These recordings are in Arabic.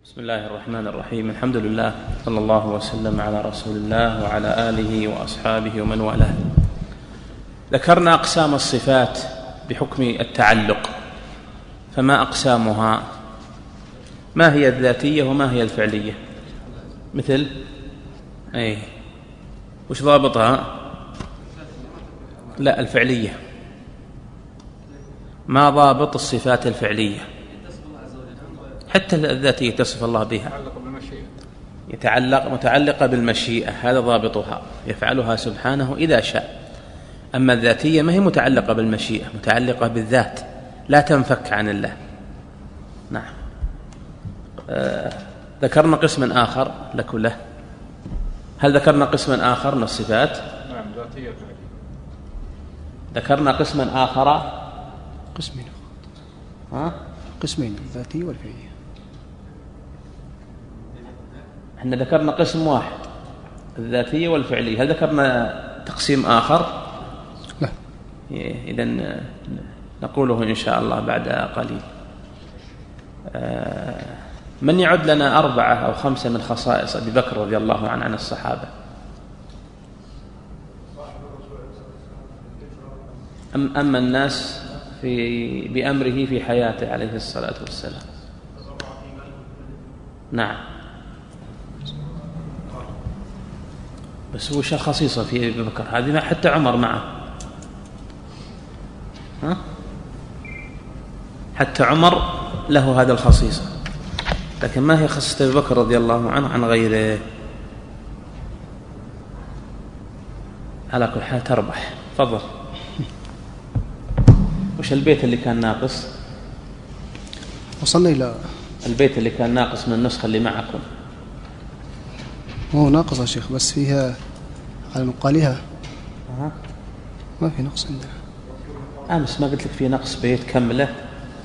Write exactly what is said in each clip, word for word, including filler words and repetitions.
بسم الله الرحمن الرحيم. الحمد لله، صلى الله وسلم على رسول الله وعلى آله وأصحابه ومن والاه. ذكرنا أقسام الصفات بحكم التعلق، فما أقسامها؟ ما هي الذاتية وما هي الفعلية؟ مثل أي وش ضابطها؟ لا، الفعلية. ما ضابط الصفات الفعلية؟ حتى الذاتية تصف الله بها، يتعلق متعلقة بالمشيئة، هذا ضابطها، يفعلها سبحانه إذا شاء. أما الذاتية ما هي متعلقة بالمشيئة، متعلقة بالذات، لا تنفك عن الله. نعم. آه ذكرنا قسما آخر لك له. هل ذكرنا قسما آخر من الصفات؟ نعم، ذاتية فعلية. ذكرنا قسما آخر. قسمين. ها؟ قسمين، الذاتية والفعلية. احنا ذكرنا قسم واحد، الذاتية والفعلية. هل ذكرنا تقسيم آخر؟ لا. إذن نقوله إن شاء الله بعد قليل. من يعد لنا أربعة أو خمسة من خصائص أبي بكر رضي الله عنه عن الصحابة؟ أم أما الناس في بأمره في حياته عليه الصلاة والسلام. نعم، بس هو شيء خصيصة في أبي بكر، هذه حتى عمر معه. ها؟ حتى عمر له هذا الخصيصة، لكن ما هي خصيصة أبي بكر رضي الله عنه عن غيره؟ على كل حال تربح. تفضل. وش البيت اللي كان ناقص؟ وصلنا إلى البيت اللي كان ناقص من النسخة اللي معكم. هو ناقص يا شيخ، بس فيها على مقالها. أه. ما في نقص عندنا. أمس ما قلت لك في نقص بيت كمله؟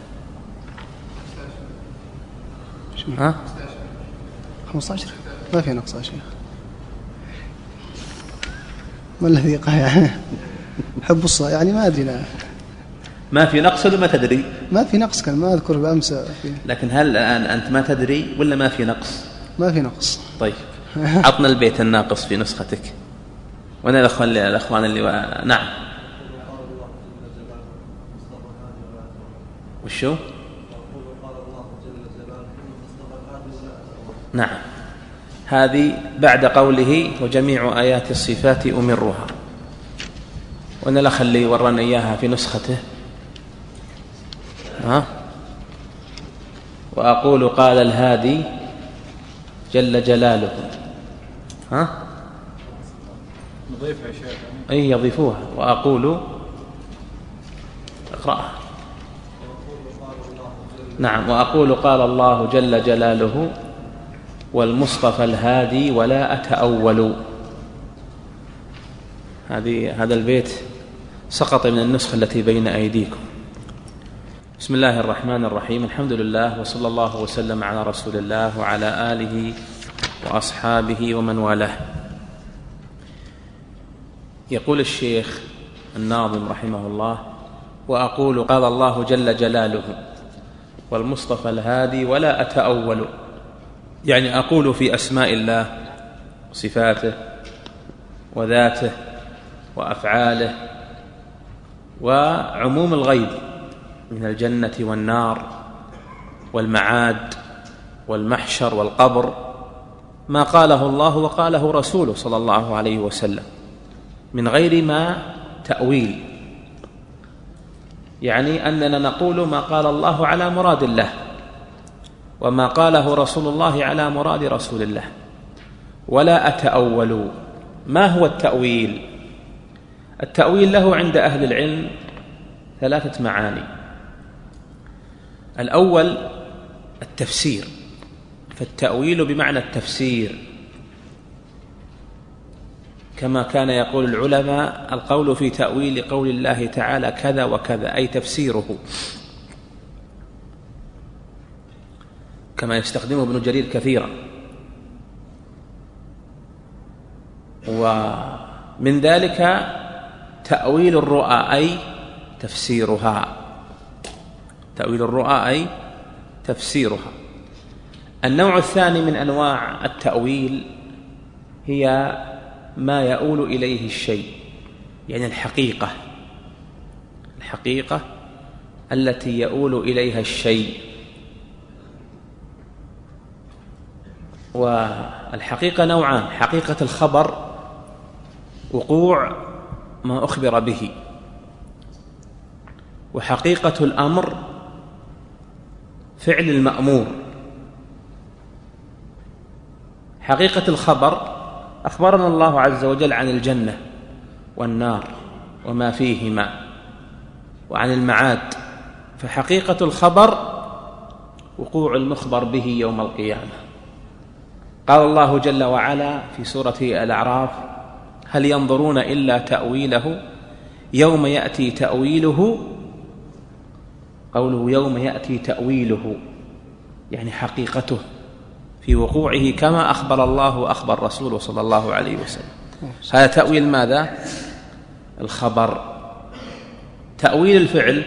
ها؟ خمسة عشر ما في نقص يا شيخ. ما الذي قاع حب الصلاة يعني ما أدري. لا. ما في نقص ولا ما تدري؟ ما في نقص، كان ما أذكر بأمس فيه. لكن هل الآن أنت ما تدري ولا ما في نقص؟ ما في نقص. طيب عطنا البيت الناقص في نسختك. وانا الاخوان الاخوان اللي و... نعم. وشو؟ نعم، هذه بعد قوله وجميع آيات الصفات أمرها. وانا الاخ اللي ورانا اياها في نسخته. ها؟ وأقول قال الهادي جل جلاله. ها؟ نضيفها يا شيخ. أي يضيفوها. وأقول اقرأها. نعم. وأقول قال الله جل جلاله والمصطفى الهادي ولا أتأول. هذه هذا البيت سقط من النسخة التي بين أيديكم. بسم الله الرحمن الرحيم. الحمد لله، وصلى الله وسلم على رسول الله وعلى آله وأصحابه ومن والاه. يقول الشيخ الناظم رحمه الله: وأقول قال الله جل جلاله والمصطفى الهادي ولا أتأول. يعني أقول في أسماء الله وصفاته وذاته وأفعاله وعموم الغيب من الجنة والنار والمعاد والمحشر والقبر ما قاله الله وقاله رسوله صلى الله عليه وسلم من غير ما تأويل. يعني أننا نقول ما قال الله على مراد الله، وما قاله رسول الله على مراد رسول الله، ولا أتأول. ما هو التأويل؟ التأويل له عند أهل العلم ثلاثة معاني. الأول التفسير، فالتأويل بمعنى التفسير، كما كان يقول العلماء القول في تأويل قول الله تعالى كذا وكذا، أي تفسيره، كما يستخدمه ابن جرير كثيرا. ومن ذلك تأويل الرؤى أي تفسيرها. تأويل الرؤى أي تفسيرها. النوع الثاني من أنواع التأويل هي ما يؤول إليه الشيء، يعني الحقيقة الحقيقة التي يؤول إليها الشيء. والحقيقة نوعان: حقيقة الخبر، وقوع ما أخبر به، وحقيقة الأمر، فعل المأمور. حقيقة الخبر: أخبرنا الله عز وجل عن الجنة والنار وما فيهما وعن المعاد، فحقيقة الخبر وقوع المخبر به يوم القيامة. قال الله جل وعلا في سورة الأعراف: هل ينظرون إلا تأويله يوم يأتي تأويله. قوله يوم يأتي تأويله يعني حقيقته في وقوعه كما أخبر الله وأخبر رسوله صلى الله عليه وسلم. هذا تأويل ماذا؟ الخبر. تأويل الفعل: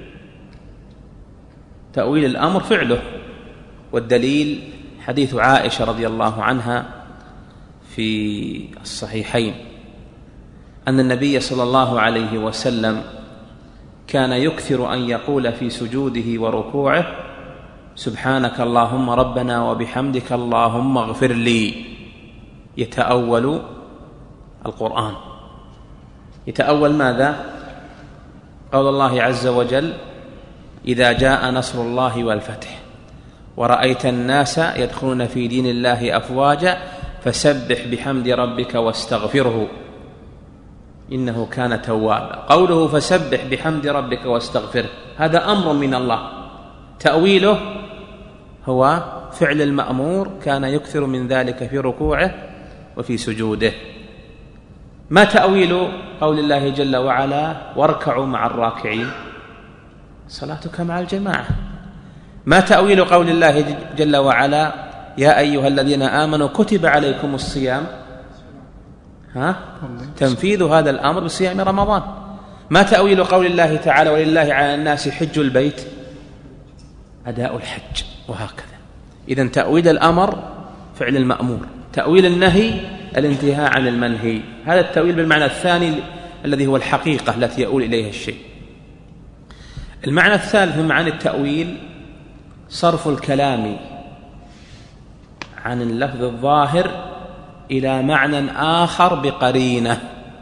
تأويل الأمر فعله، والدليل حديث عائشة رضي الله عنها في الصحيحين أن النبي صلى الله عليه وسلم كان يكثر أن يقول في سجوده وركوعه: سبحانك اللهم ربنا وبحمدك اللهم اغفر لي. يتأول القرآن. يتأول ماذا؟ قول الله عز وجل: إذا جاء نصر الله والفتح ورأيت الناس يدخلون في دين الله أفواجا فسبح بحمد ربك واستغفره إنه كان توابا. قوله فسبح بحمد ربك واستغفره هذا أمر من الله، تأويله هو فعل المأمور، كان يكثر من ذلك في ركوعه وفي سجوده. ما تأويل قول الله جل وعلا: واركعوا مع الراكعين؟ صلاتك مع الجماعة. ما تأويل قول الله جل وعلا: يا أيها الذين آمنوا كتب عليكم الصيام؟ ها؟ تنفيذ هذا الأمر بصيام رمضان. ما تأويل قول الله تعالى: ولله على الناس حج البيت؟ أداء الحج. وهكذا. إذن تأويل الأمر فعل المأمور، تأويل النهي الانتهاء عن المنهي. هذا التأويل بالمعنى الثاني الذي هو الحقيقة التي يؤول إليها الشيء. المعنى الثالث من معاني التأويل صرف الكلام عن اللفظ الظاهر إلى معنى آخر بقرينة.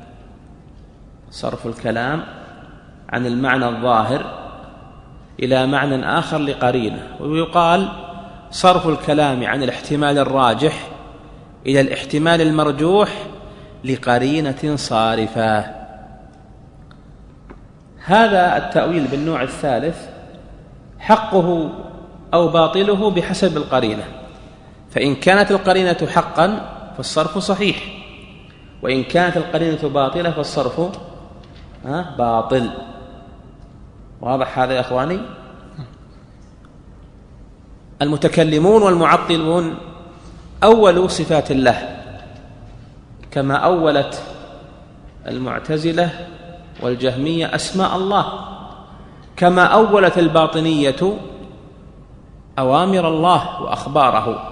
صرف الكلام عن المعنى الظاهر إلى معنى آخر لقرينة. ويقال صرف الكلام عن الاحتمال الراجح إلى الاحتمال المرجوح لقرينة صارفة. هذا التأويل بالنوع الثالث حقه أو باطله بحسب القرينة، فإن كانت القرينة حقا فالصرف صحيح، وإن كانت القرينة باطلة فالصرف باطل. واضح هذا يا أخواني؟ المتكلمون والمعطلون أولوا صفات الله كما أولت المعتزلة والجهمية أسماء الله، كما أولت الباطنية أوامر الله وأخباره.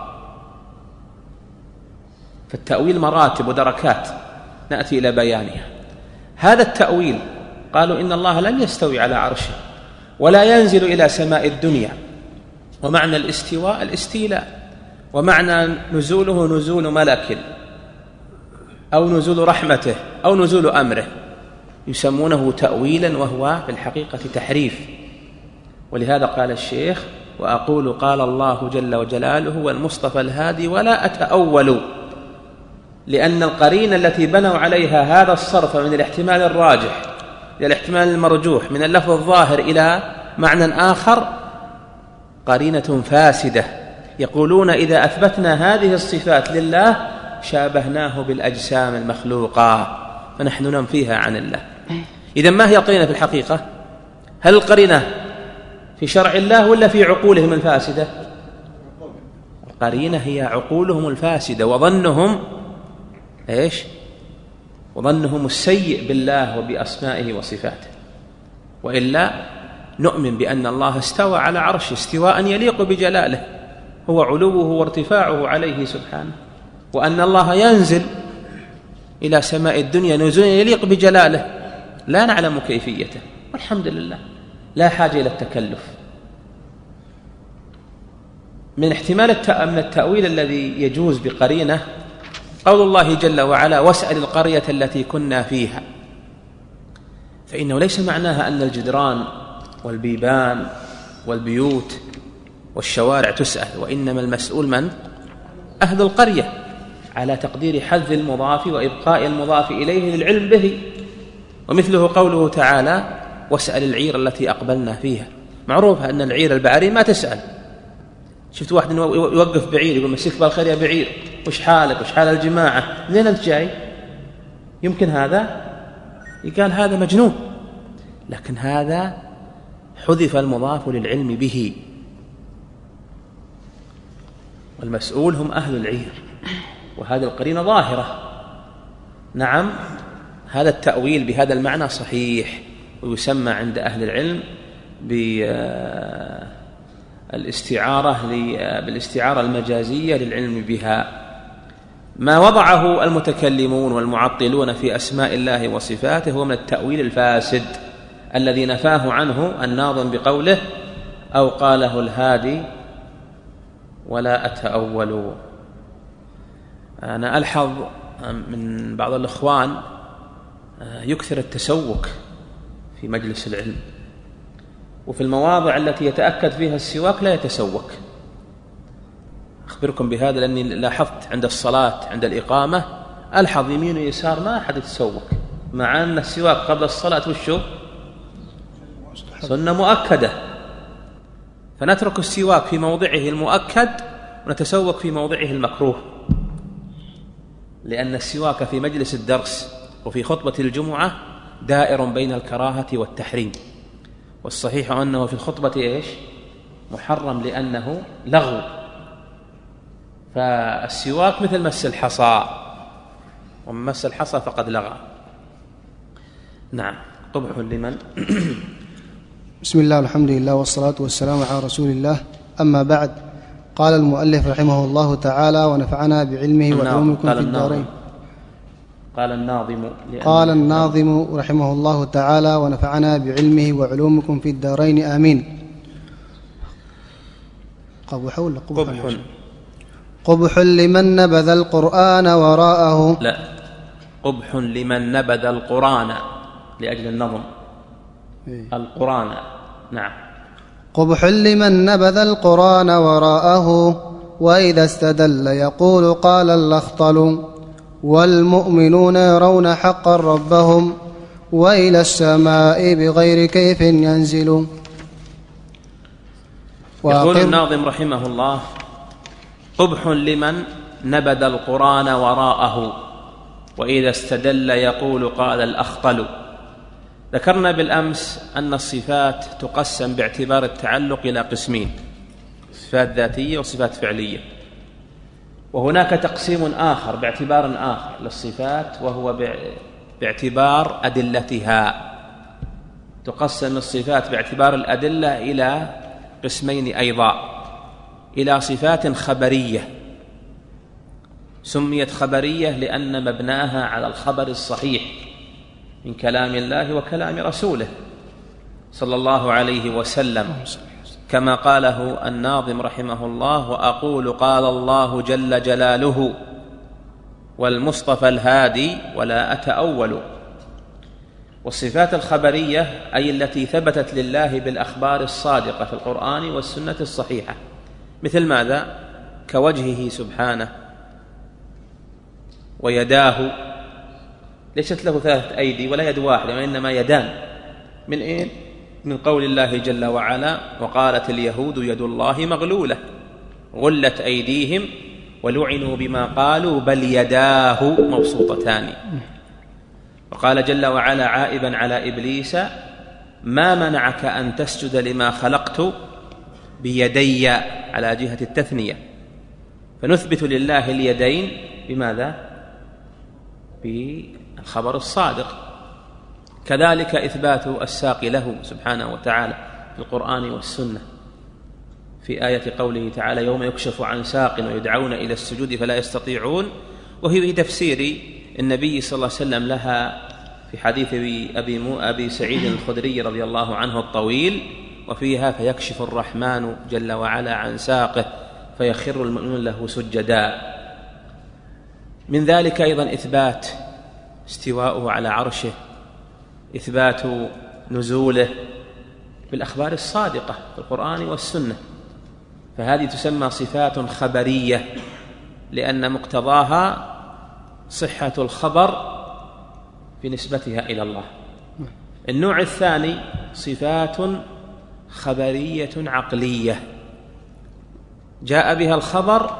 فالتأويل مراتب ودركات نأتي إلى بيانها. هذا التأويل قالوا إن الله لم يستوي على عرشه ولا ينزل إلى سماء الدنيا، ومعنى الاستواء الاستيلاء، ومعنى نزوله نزول ملك أو نزول رحمته أو نزول أمره، يسمونه تأويلا وهو في الحقيقة تحريف. ولهذا قال الشيخ: وأقول قال الله جل وجلاله والمصطفى الهادي ولا أتأول، لأن القرينة التي بنوا عليها هذا الصرف من الاحتمال الراجح إلى الاحتمال المرجوح من اللفظ الظاهر إلى معنى آخر قرينة فاسدة. يقولون إذا أثبتنا هذه الصفات لله شابهناه بالأجسام المخلوقة فنحن ننفيها عن الله. إذن ما هي القرينة في الحقيقة؟ هل القرينة في شرع الله ولا في عقولهم الفاسدة؟ القرينة هي عقولهم الفاسدة وظنهم إيش؟ وظنهم السيء بالله وبأسمائه وصفاته. وإلا نؤمن بأن الله استوى على عرشه استواء يليق بجلاله، هو علوه وارتفاعه عليه سبحانه، وأن الله ينزل إلى سماء الدنيا نزولا يليق بجلاله لا نعلم كيفيته، والحمد لله لا حاجة إلى التكلف. من احتمال من التأويل الذي يجوز بقرينة قول الله جل وعلا واسأل القرية التي كنا فيها، فإنه ليس معناها أن الجدران والبيبان والبيوت والشوارع تسأل، وإنما المسؤول من؟ أهل القرية، على تقدير حذف المضاف وإبقاء المضاف إليه للعلم به. ومثله قوله تعالى واسأل العير التي أقبلنا فيها، معروف أن العير البعري ما تسأل. شفت واحد يوقف بعير يقول مسيك بالخير يا بعير، وش حالك وش حال الجماعة، منين أنت جاي؟ يمكن هذا يقال هذا مجنون، لكن هذا حذف المضاف للعلم به، والمسؤول هم أهل العير، وهذه القرينة ظاهرة. نعم، هذا التأويل بهذا المعنى صحيح، ويسمى عند أهل العلم بالاستعارة بالاستعارة المجازية للعلم بها. ما وضعه المتكلمون والمعطلون في أسماء الله وصفاته هو من التأويل الفاسد الذي نفاه عنه الناظم بقوله أو قاله الهادي ولا أتأول. أنا ألحظ من بعض الإخوان يكثر التسوك في مجلس العلم، وفي المواضع التي يتأكد فيها السواك لا يتسوك. أخبركم بهذا لأني لاحظت عند الصلاة عند الإقامة ألحظ يمين ويسار ما أحد يتسوك، مع أن السواك قبل الصلاة وشو سنة مؤكدة، فنترك السواك في موضعه المؤكد ونتسوك في موضعه المكروه، لأن السواك في مجلس الدرس وفي خطبة الجمعة دائر بين الكراهة والتحريم، والصحيح أنه في الخطبة إيش محرم لأنه لغو، فالسواك مثل مس الحصى، ومن مس الحصى فقد لغى. نعم. قبح لمن بسم الله والحمد لله والصلاة والسلام على رسول الله، أما بعد. قال المؤلف رحمه الله تعالى ونفعنا بعلمه وعلومكم في الدارين. قال الناظم قال الناظم رحمه الله تعالى ونفعنا بعلمه وعلومكم في الدارين آمين. قبح ولا قبح؟ قبح. قبح لمن نبذ القرآن وراءه. لا، قبح لمن نبذ القرآن لأجل النظم. إيه؟ القرآن. نعم. قبح لمن نبذ القرآن وراءه وإذا استدل يقول قال الأخطل والمؤمنون يرون حقا ربهم وإلى السماء بغير كيف ينزل. يقول الناظم رحمه الله قبح لمن نبذ القرآن وراءه وإذا استدل يقول قال الأخطل. ذكرنا بالأمس أن الصفات تقسم باعتبار التعلق إلى قسمين، صفات ذاتية وصفات فعلية، وهناك تقسيم آخر باعتبار آخر للصفات وهو باعتبار أدلتها. تقسم الصفات باعتبار الأدلة إلى قسمين أيضا، إلى صفات خبرية سميت خبرية لأن مبناها على الخبر الصحيح من كلام الله وكلام رسوله صلى الله عليه وسلم، كما قاله الناظم رحمه الله وأقول قال الله جل جلاله والمصطفى الهادي ولا أتأول. والصفات الخبرية أي التي ثبتت لله بالأخبار الصادقة في القرآن والسنة الصحيحة، مثل ماذا؟ كوجهه سبحانه ويداه، ليست له ثلاثة أيدي ولا يد واحدة وإنما يدان، من إيه؟ من قول الله جل وعلا وقالت اليهود يد الله مغلولة غلت أيديهم ولعنوا بما قالوا بل يداه مبسوطتان. وقال جل وعلا عائبا على إبليس ما منعك أن تسجد لما خلقت بيدي على جهة التثنية، فنثبت لله اليدين بماذا؟ بالخبر الصادق. كذلك إثبات الساق له سبحانه وتعالى في القرآن والسنة. في آية قوله تعالى يوم يكشف عن ساق ويدعون إلى السجود فلا يستطيعون، وهي في تفسير النبي صلى الله عليه وسلم لها في حديث أبي, أبي سعيد الخدري رضي الله عنه الطويل، وفيها فيكشف الرحمن جل وعلا عن ساقه فيخر المؤمنون له سجدا. من ذلك أيضا إثبات استواءه على عرشه، إثبات نزوله بالأخبار الصادقة في القرآن والسنة، فهذه تسمى صفات خبرية لأن مقتضاها صحة الخبر في نسبتها إلى الله. النوع الثاني صفات خبرية عقلية جاء بها الخبر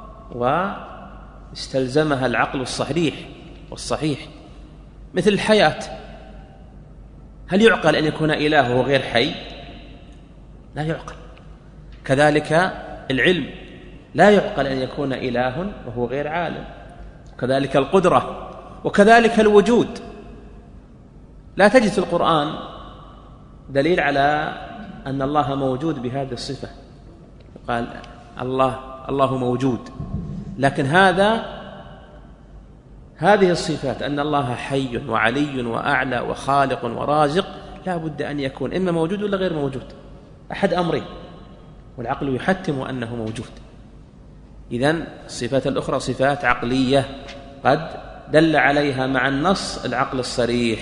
واستلزمها العقل الصحيح والصحيح، مثل الحياة. هل يعقل أن يكون إلهه غير حي؟ لا يعقل. كذلك العلم لا يعقل أن يكون إله وهو غير عالم، وكذلك القدرة، وكذلك الوجود. لا تجد في القرآن دليل على أن الله موجود بهذه الصفة، قال الله الله موجود، لكن هذا هذه الصفات أن الله حي وعلي وأعلى وخالق ورازق لا بد أن يكون إما موجود ولا غير موجود، أحد أمرين، والعقل يحتم أنه موجود. إذن الصفات الأخرى صفات عقلية قد دل عليها مع النص العقل الصريح.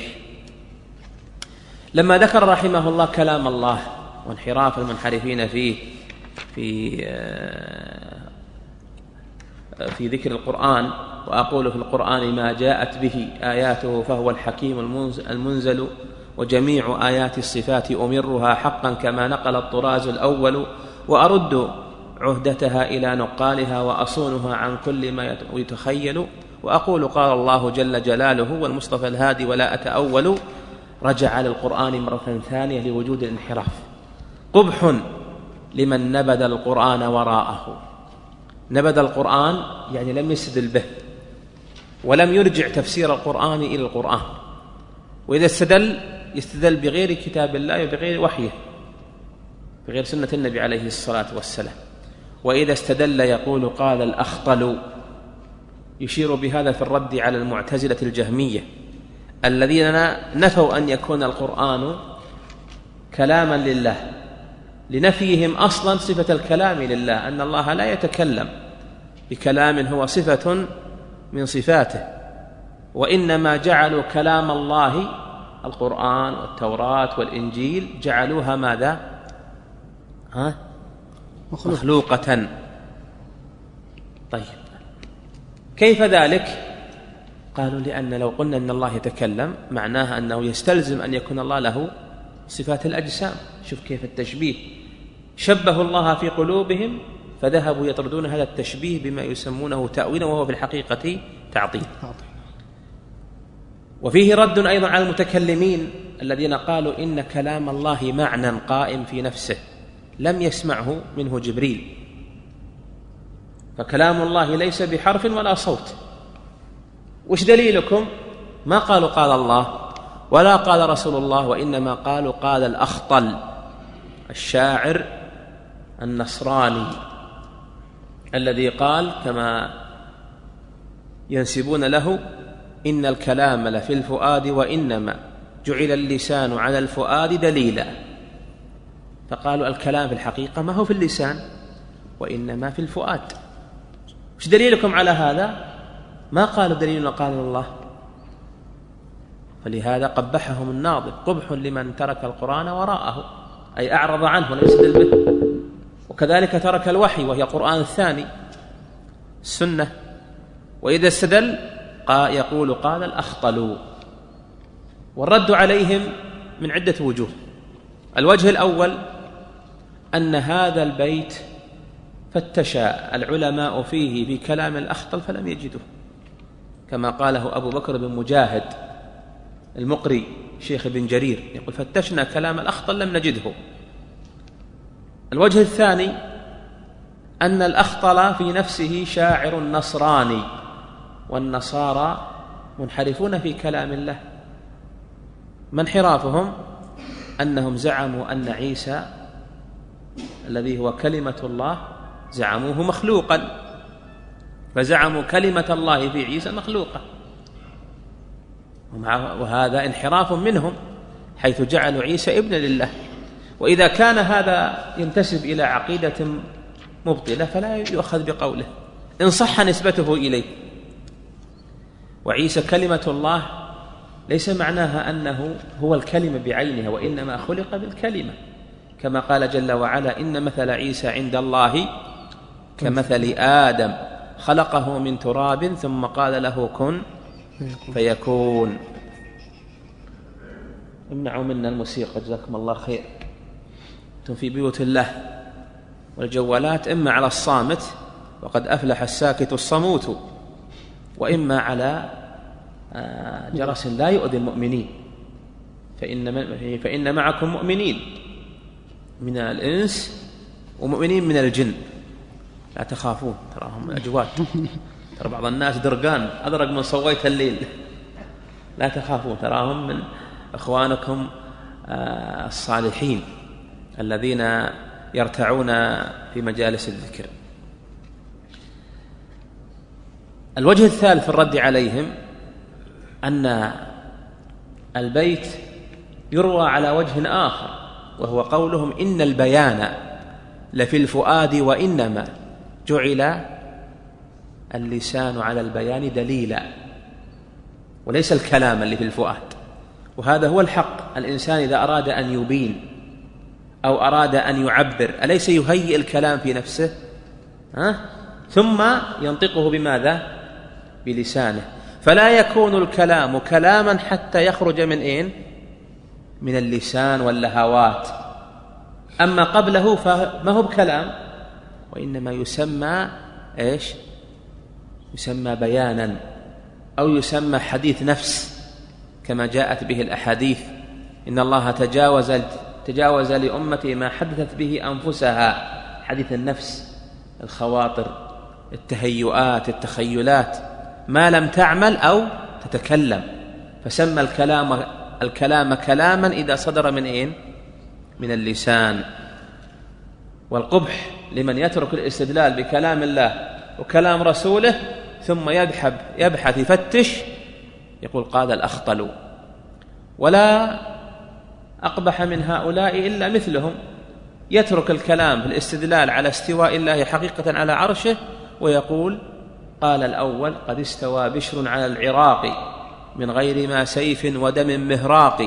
لما ذكر رحمه الله كلام الله وانحراف المنحرفين فيه في في ذكر القرآن، وأقول في القرآن ما جاءت به آياته فهو الحكيم المنزل، وجميع آيات الصفات أمرها حقا كما نقل الطراز الأول، وأرد عهدتها إلى نقالها وأصونها عن كل ما يتخيل، وأقول قال الله جل جلاله والمصطفى الهادي ولا أتأول. رجع للقرآن مرة ثانية لوجود الانحراف. قبح لمن نبذ القرآن وراءه. نبذ القرآن يعني لم يستدل به ولم يرجع تفسير القرآن إلى القرآن، وإذا استدل يستدل بغير كتاب الله وبغير وحيه، بغير سنة النبي عليه الصلاة والسلام. وإذا استدل يقول قال الأخطل، يشير بهذا في الرد على المعتزلة الجهمية الذين نفوا أن يكون القرآن كلاما لله، لنفيهم أصلا صفة الكلام لله، أن الله لا يتكلم بكلام هو صفة من صفاته، وإنما جعلوا كلام الله القرآن والتوراة والإنجيل جعلوها ماذا؟ ها؟ مخلوقة. طيب كيف ذلك؟ قالوا لأن لو قلنا أن الله يتكلم معناها أنه يستلزم أن يكون الله له صفات الأجسام. شوف كيف التشبيه، شبهوا الله في قلوبهم فذهبوا يطردون هذا التشبيه بما يسمونه تأويلا وهو في الحقيقة تعطيل. وفيه رد أيضا على المتكلمين الذين قالوا إن كلام الله معنى قائم في نفسه لم يسمعه منه جبريل، فكلام الله ليس بحرف ولا صوت. وش دليلكم؟ ما قالوا قال الله ولا قال رسول الله، وإنما قالوا قال الأخطل الشاعر النصراني الذي قال كما ينسبون له إن الكلام لفي الفؤاد وإنما جعل اللسان على الفؤاد دليلا. فقالوا الكلام في الحقيقة ما هو في اللسان وإنما في الفؤاد. وش دليلكم على هذا؟ ما قالوا دليلنا قال الله. فلهذا قبحهم الناظم، قبح لمن ترك القرآن وراءه، أي أعرض عنه ولم يستدل به. وكذلك ترك الوحي وهي القرآن الثاني السنة، وإذا استدل يقول قال الأخطل. والرد عليهم من عدة وجوه. الوجه الأول أن هذا البيت فتش العلماء فيه في كلام الأخطل فلم يجدوه، كما قاله أبو بكر بن مجاهد المقري شيخ بن جرير، يقول فتشنا كلام الأخطل لم نجده. الوجه الثاني أن الأخطل في نفسه شاعر نصراني، والنصارى منحرفون في كلام الله. ما انحرافهم؟ أنهم زعموا أن عيسى الذي هو كلمة الله زعموه مخلوقا، فزعموا كلمة الله في عيسى مخلوقة، وهذا انحراف منهم حيث جعلوا عيسى ابنا لله. وإذا كان هذا ينتسب إلى عقيدة مبطلة فلا يؤخذ بقوله إن صح نسبته إليه. وعيسى كلمة الله ليس معناها أنه هو الكلمة بعينها، وإنما خلق بالكلمة، كما قال جل وعلا إن مثل عيسى عند الله كمثل آدم خلقه من تراب ثم قال له كن فيكون. امنعوا منا الموسيقى جزاكم الله خير، أنتم في بيوت الله، والجوالات إما على الصامت وقد أفلح الساكت الصموت، وإما على جرس لا يؤذي المؤمنين، فإن, فإن معكم مؤمنين من الإنس ومؤمنين من الجن لا تخافون، تراهم أجواد، ترى بعض الناس درقان أدرق من صويت الليل، لا تخافون تراهم من إخوانكم الصالحين الذين يرتعون في مجالس الذكر. الوجه الثالث في الرد عليهم أن البيت يروى على وجه آخر، وهو قولهم إن البيان لفي الفؤاد وإنما جعل اللسان على البيان دليلا، وليس الكلام اللي في الفؤاد. وهذا هو الحق، الإنسان إذا أراد أن يبين أو أراد أن يعبر أليس يهيئ الكلام في نفسه ها؟ ثم ينطقه بماذا؟ بلسانه. فلا يكون الكلام كلاما حتى يخرج من إين؟ من اللسان واللهوات. أما قبله فما هو بكلام، وإنما يسمى إيش؟ يسمى بيانا أو يسمى حديث نفس، كما جاءت به الأحاديث إن الله تجاوز تجاوز لأمتي ما حدثت به أنفسها، حديث النفس، الخواطر، التهيؤات، التخيلات، ما لم تعمل أو تتكلم. فسمى الكلام الكلام كلاما إذا صدر من إيه؟ من اللسان. والقبح لمن يترك الاستدلال بكلام الله وكلام رسوله ثم يبحث يبحث يفتش يقول قال الأخطل. ولا أقبح من هؤلاء إلا مثلهم، يترك الكلام في الاستدلال على استواء الله حقيقة على عرشه ويقول قال الأول قد استوى بشر على العراق من غير ما سيف ودم مهراق.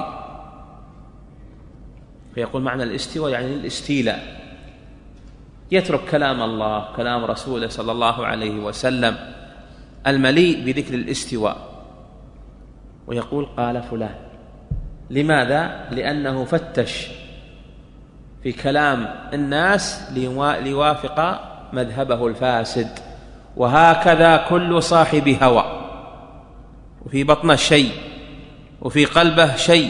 فيقول معنى الاستواء يعني الاستيلاء، يترك كلام الله كلام رسوله صلى الله عليه وسلم المليء بذكر الاستواء ويقول قال فلان. لماذا؟ لأنه فتش في كلام الناس ليوافق مذهبه الفاسد. وهكذا كل صاحب هوى، وفي بطنه شيء وفي قلبه شيء،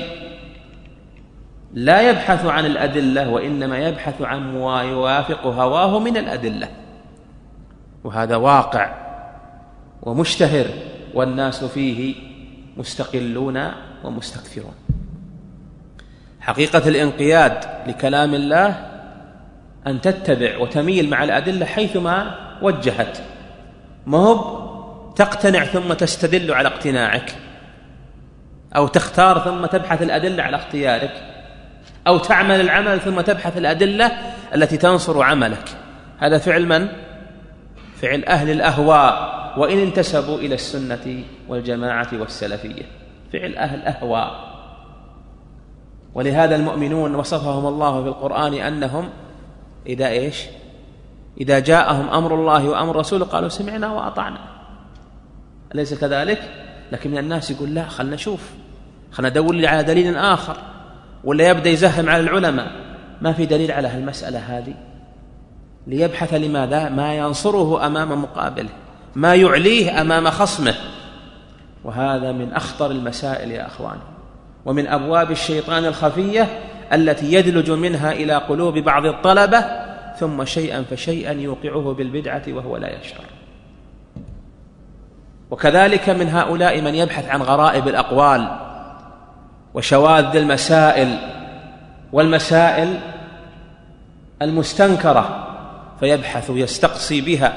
لا يبحث عن الأدلة وإنما يبحث عن ما يوافق هواه من الأدلة، وهذا واقع ومشتهر والناس فيه مستقلون ومستكثرون. حقيقة الانقياد لكلام الله أن تتبع وتميل مع الأدلة حيثما وجهت، ما هو تقتنع ثم تستدل على اقتناعك، أو تختار ثم تبحث الأدلة على اختيارك، أو تعمل العمل ثم تبحث الأدلة التي تنصر عملك. هذا فعل من؟ فعل أهل الأهواء، وإن انتسبوا إلى السنة والجماعة والسلفية، فعل أهل الأهواء. ولهذا المؤمنون وصفهم الله في القرآن أنهم إذا إيش؟ إذا جاءهم أمر الله وأمر رسوله قالوا سمعنا وأطعنا، أليس كذلك؟ لكن من الناس يقول لا خلنا نشوف، خلنا ندور لي على دليل آخر، ولا يبدأ يزهم على العلماء ما في دليل على هالمسألة هذه، ليبحث لماذا؟ ما ينصره أمام مقابله، ما يعليه أمام خصمه. وهذا من أخطر المسائل يا أخوان، ومن أبواب الشيطان الخفية التي يدلج منها إلى قلوب بعض الطلبة ثم شيئا فشيئا يوقعه بالبدعة وهو لا يشعر. وكذلك من هؤلاء من يبحث عن غرائب الأقوال وشواذ المسائل والمسائل المستنكرة فيبحث ويستقصي بها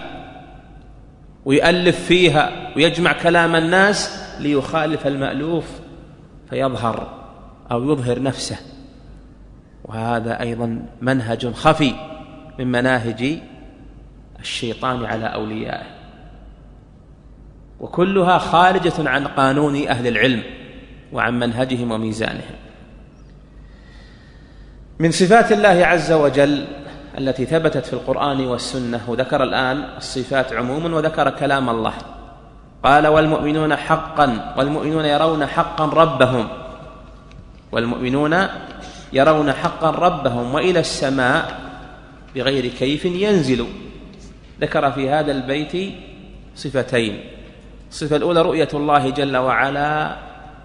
ويؤلف فيها ويجمع كلام الناس ليخالف المألوف فيظهر أو يظهر نفسه. وهذا أيضا منهج خفي من مناهج الشيطان على أوليائه، وكلها خارجة عن قانون أهل العلم وعن منهجهم وميزانهم. من صفات الله عز وجل التي ثبتت في القرآن والسنة، وذكر الآن الصفات عموما وذكر كلام الله، قال والمؤمنون حقا والمؤمنون يرون حقا ربهم والمؤمنون يرون حقا ربهم وإلى السماء بغير كيف ينزل. ذكر في هذا البيت صفتين: الصفة الأولى رؤية الله جل وعلا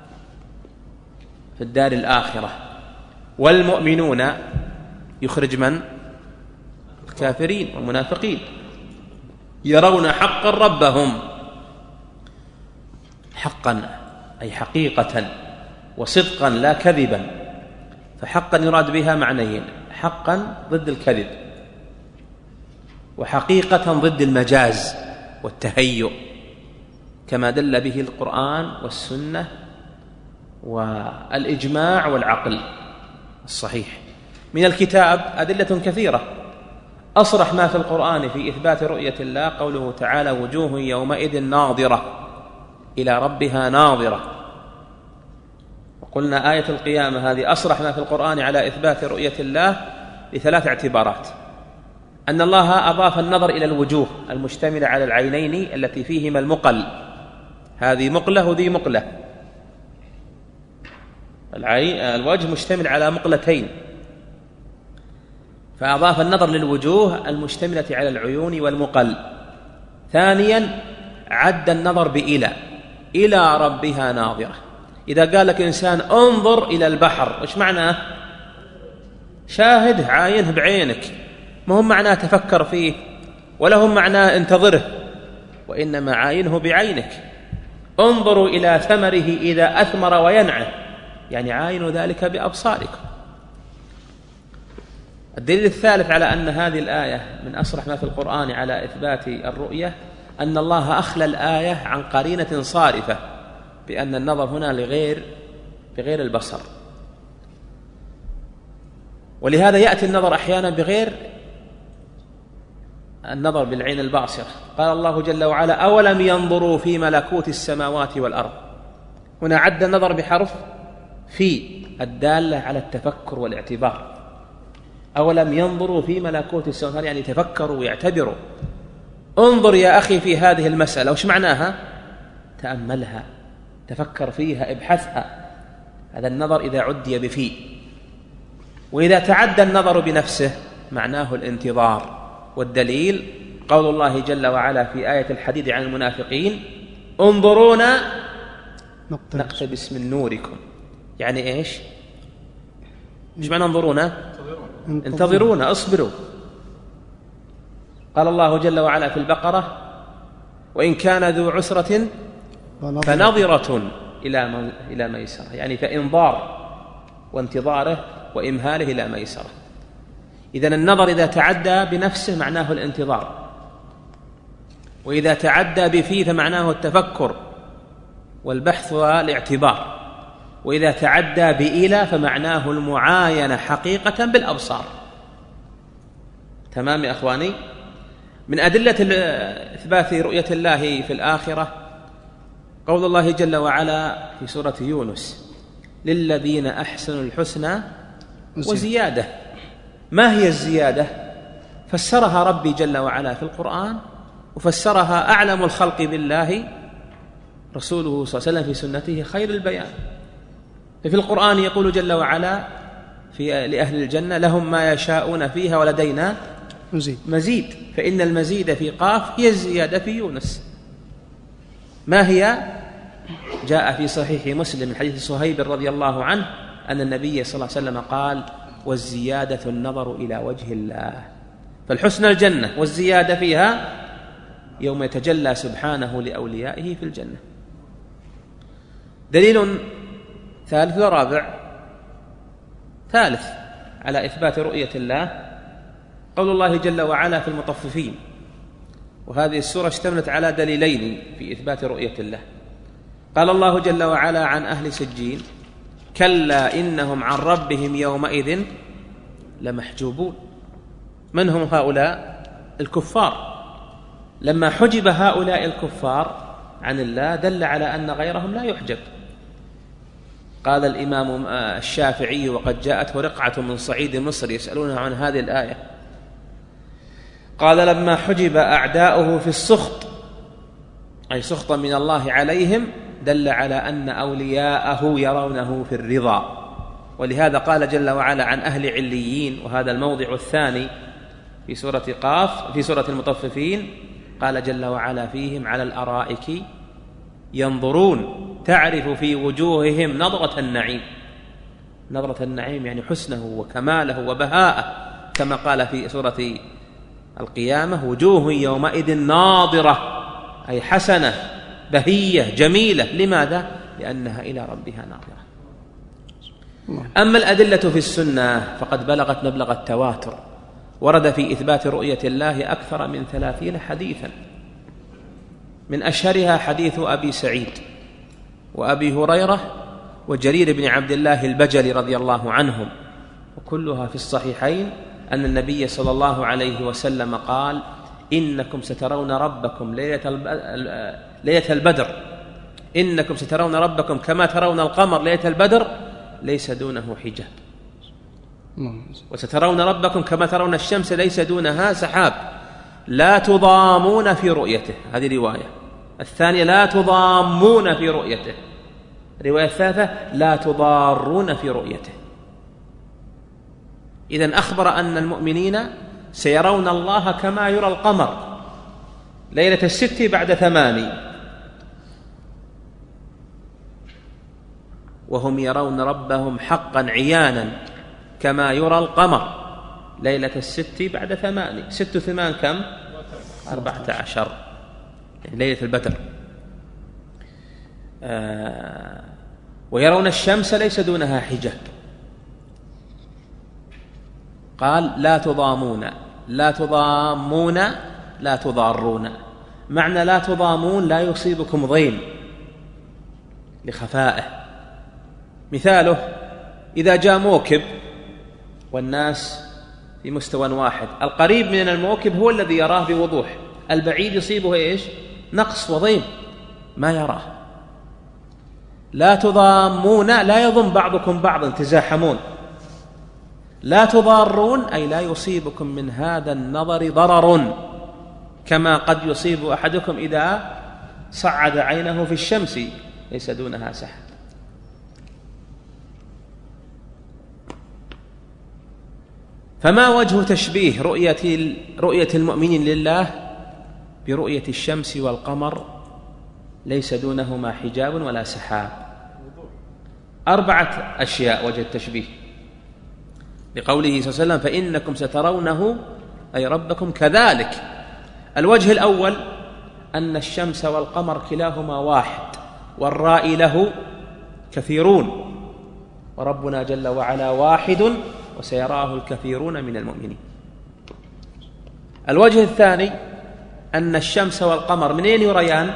في الدار الآخرة، والمؤمنون يخرج من؟ الكافرين والمنافقين. يرون حقا ربهم، حقا أي حقيقة وصدقا لا كذبا، فحقا يراد بها معنيين: حقا ضد الكذب، وحقيقة ضد المجاز والتهيؤ، كما دل به القرآن والسنة والإجماع والعقل الصحيح. من الكتاب أدلة كثيرة، أصرح ما في القرآن في إثبات رؤية الله قوله تعالى: وجوه يومئذ ناظرة إلى ربها ناظرة. وقلنا آية القيامة هذه أصرح ما في القرآن على إثبات رؤية الله لثلاث اعتبارات: أن الله أضاف النظر إلى الوجوه المشتملة على العينين التي فيهما المقل، هذه مقلة وذي مقلة، الوجه مشتمل على مقلتين، فأضاف النظر للوجوه المشتملة على العيون والمقل. ثانيا عد النظر بإلى إلى ربها ناظرة. إذا قال لك إنسان انظر إلى البحر، إيش معناه؟ شاهده، عاينه بعينك، ما هم معناه تفكر فيه ولا هم معناه انتظره، وإنما عاينه بعينك. انظروا إلى ثمره إذا أثمر وينعه، يعني عاينوا ذلك بأبصاركم. الدليل الثالث على أن هذه الآية من أصرح ما في القرآن على إثبات الرؤية أن الله أخلى الآية عن قرينة صارفة بأن النظر هنا لغير بغير البصر، ولهذا يأتي النظر أحيانا بغير النظر بالعين الباصرة. قال الله جل وعلا: أولم ينظروا في ملكوت السماوات والأرض. هنا عد النظر بحرف في الدالة على التفكر والاعتبار. أولم ينظروا في ملكوت السماوات، يعني تفكروا ويعتبروا. انظر يا أخي في هذه المسألة، وش معناها؟ تأملها، تفكر فيها، ابحثها. هذا النظر إذا عدي بفي. وإذا تعدى النظر بنفسه معناه الانتظار. والدليل قول الله جل وعلا في آية الحديد عن المنافقين: انظرونا نقتبس من نوركم. يعني إيش؟ إيش معنى انظرونا؟ انتظرونا، اصبروا. قال الله جل وعلا في البقرة: وإن كان ذو عسرة فنظرة إلى إلى ميسرة، يعني فإنظار وانتظاره وإمهاله إلى ميسرة. إذن النظر إذا تعدى بنفسه معناه الانتظار، وإذا تعدى بفيه فمعناه التفكر والبحث والاعتبار، وإذا تعدى بإلى فمعناه المعاينة حقيقة بالأبصار. تمام يا أخواني؟ من أدلة إثبات رؤية الله في الآخرة قول الله جل وعلا في سورة يونس: للذين أحسنوا الحسنى وزيادة. ما هي الزيادة؟ فسرها ربي جل وعلا في القرآن، وفسرها أعلم الخلق بالله رسوله صلى الله عليه وسلم في سنته خير البيان. ففي القرآن يقول جل وعلا في لأهل الجنة: لهم ما يشاءون فيها ولدينا مزيد, مزيد. فإن المزيد في قاف هي الزيادة في يونس. ما هي؟ جاء في صحيح مسلم من حديث صهيب رضي الله عنه أن النبي صلى الله عليه وسلم قال: والزيادة النظر إلى وجه الله. فالحسنى الجنة، والزيادة فيها يوم يتجلى سبحانه لأوليائه في الجنة. دليل ثالث ورابع. ثالث على إثبات رؤية الله قول الله جل وعلا في المطففين، وهذه السورة اشتملت على دليلين في إثبات رؤية الله. قال الله جل وعلا عن أهل سجين: كلا إنهم عن ربهم يومئذ لمحجوبون. من هم هؤلاء؟ الكفار. لما حجب هؤلاء الكفار عن الله دل على أن غيرهم لا يحجب. قال الإمام الشافعي: وقد جاءته رقعة من صعيد مصر يسألونه عن هذه الآية، قال: لما حجب أعداؤه في السخط، أي سخطا من الله عليهم، دل على أن أولياءه يرونه في الرضا. ولهذا قال جل وعلا عن أهل عليين، وهذا الموضع الثاني في سورة قاف في سورة المطففين، قال جل وعلا فيهم: على الأرائك ينظرون تعرف في وجوههم نظرة النعيم. نظرة النعيم يعني حسنه وكماله وبهاءه، كما قال في سورة القيامة: وجوه يومئذ ناظرة، أي حسنة بهية جميلة. لماذا؟ لأنها إلى ربها ناظرة. أما الأدلة في السنة فقد بلغت مبلغ التواتر، ورد في إثبات رؤية الله أكثر من ثلاثين حديثا، من أشهرها حديث أبي سعيد وأبي هريرة وجرير بن عبد الله البجلي رضي الله عنهم، وكلها في الصحيحين، أن النبي صلى الله عليه وسلم قال: إنكم سترون ربكم ليلة البدر إنكم سترون ربكم كما ترون القمر ليلة البدر ليس دونه حجاب، وسترون ربكم كما ترون الشمس ليس دونها سحاب، لا تضامون في رؤيته. هذه رواية. الثانية: لا تضامون في رؤيته. الرواية الثالثة: لا تضارون في رؤيته. إذن أخبر أن المؤمنين سيرون الله كما يرى القمر ليلة الست بعد ثماني، وهم يرون ربهم حقا عيانا كما يرى القمر ليلة الست بعد ثماني. ست ثمان كم؟ أربعة عشر، يعني ليلة البدر. آه ويرون الشمس ليس دونها حجاب. قال: لا تضامون لا تضامون لا تضارون. معنى لا تضامون: لا يصيبكم ضيم لخفائه. مثاله: إذا جاء موكب والناس في مستوى واحد، القريب من الموكب هو الذي يراه بوضوح، البعيد يصيبه إيش؟ نقص وضيم، ما يراه. لا تضامون، لا يضم بعضكم بعضا تزاحمون. لا تضارون، أي لا يصيبكم من هذا النظر ضرر، كما قد يصيب أحدكم إذا صعد عينه في الشمس ليس دونها سحاب. فما وجه تشبيه رؤية رؤية المؤمنين لله برؤية الشمس والقمر ليس دونهما حجاب ولا سحاب؟ أربعة أشياء وجه التشبيه لقوله صلى الله عليه وسلم: فإنكم سترونه أي ربكم كذلك. الوجه الأول: أن الشمس والقمر كلاهما واحد، والرائي له كثيرون، وربنا جل وعلا واحد وسيراه الكثيرون من المؤمنين. الوجه الثاني: أن الشمس والقمر منين يريان؟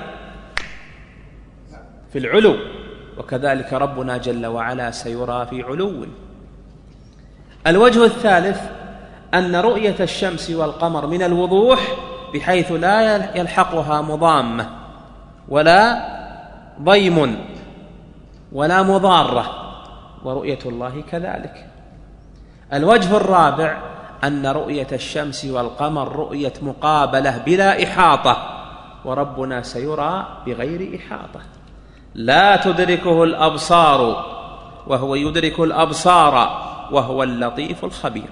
في العلو، وكذلك ربنا جل وعلا سيرى في علو. الوجه الثالث: أن رؤية الشمس والقمر من الوضوح بحيث لا يلحقها مضامة ولا ضيم ولا مضارة، ورؤية الله كذلك. الوجه الرابع: أن رؤية الشمس والقمر رؤية مقابلة بلا إحاطة، وربنا سيرى بغير إحاطة. لا تدركه الأبصار وهو يدرك الأبصار وهو اللطيف الخبير.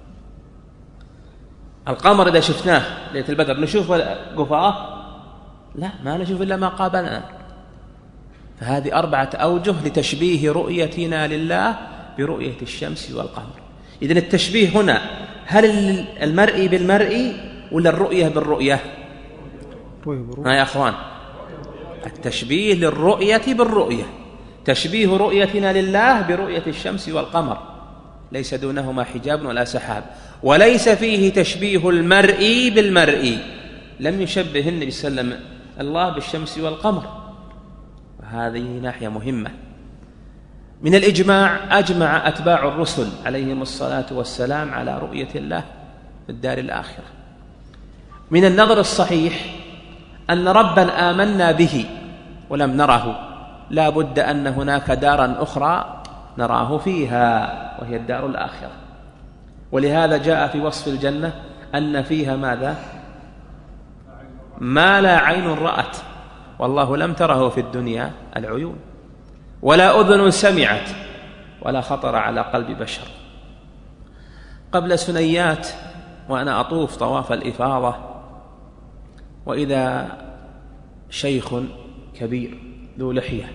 القمر إذا شفناه ليلة البدر نشوف قفاه؟ لا، ما نشوف إلا ما قابلنا. فهذه أربعة أوجه لتشبيه رؤيتنا لله برؤية الشمس والقمر. إذن التشبيه هنا هل المرئي بالمرئي ولا الرؤية بالرؤية؟ ها يا أخوان، التشبيه للرؤية بالرؤية، تشبيه رؤيتنا لله برؤية الشمس والقمر. ليس دونهما حجاب ولا سحاب، وليس فيه تشبيه المرئي بالمرئي، لم يشبه النبي صلى الله عليه وسلم الله بالشمس والقمر، وهذه ناحية مهمة. من الإجماع أجمع أتباع الرسل عليهم الصلاة والسلام على رؤية الله في الدار الآخرة. من النظر الصحيح أن ربا آمنا به ولم نره، لا بد أن هناك دارا أخرى نراه فيها وهي الدار الآخرة، ولهذا جاء في وصف الجنة أن فيها ماذا؟ ما لا عين رأت والله لم تره في الدنيا العيون، ولا أذن سمعت، ولا خطر على قلب بشر. قبل سنيات وأنا أطوف طواف الإفاضة، وإذا شيخ كبير ذو لحية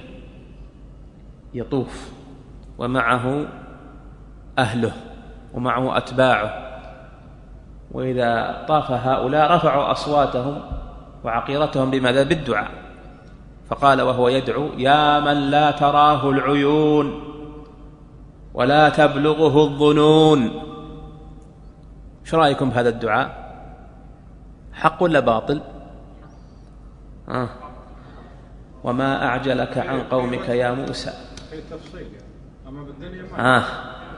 يطوف ومعه أهله ومعه أتباعه، وإذا طاف هؤلاء رفعوا أصواتهم وعقيرتهم بماذا؟ بالدعاء، فقال وهو يدعو: يا من لا تراه العيون ولا تبلغه الظنون. ايش رأيكم بهذا الدعاء؟ حق ولا باطل؟ آه. وما أعجلك عن قومك يا موسى. في تفصيل يعني. أما بالدنيا ما آه.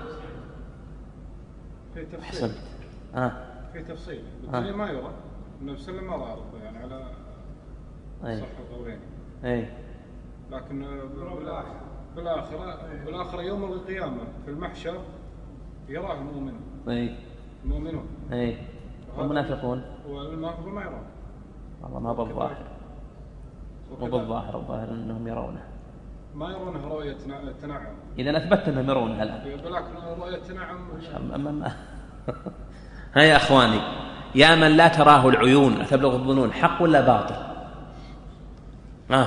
في تفصيل. أحسنت. آه. في تفصيل بالدنيا آه. ما يرى النبي صلى الله عليه وسلم ما رأى يعني على صح القولين. أي. لكن بالآخرة بالآخرة يوم القيامة في المحشر يراه المؤمن. أي. المؤمنون. أي. والمنافقون. والمنافقون ما يرون. والله ما بالظاهر. مو بالظاهر، الظاهر أنهم يرونه. ما يرونه رؤية تنعم. إذا أثبت أنهم يرونها الآن. ولكن رؤية تنعم. أما ها يا أخواني، يا من لا تراه العيون تبلغ الظنون، حق ولا باطل؟ آه.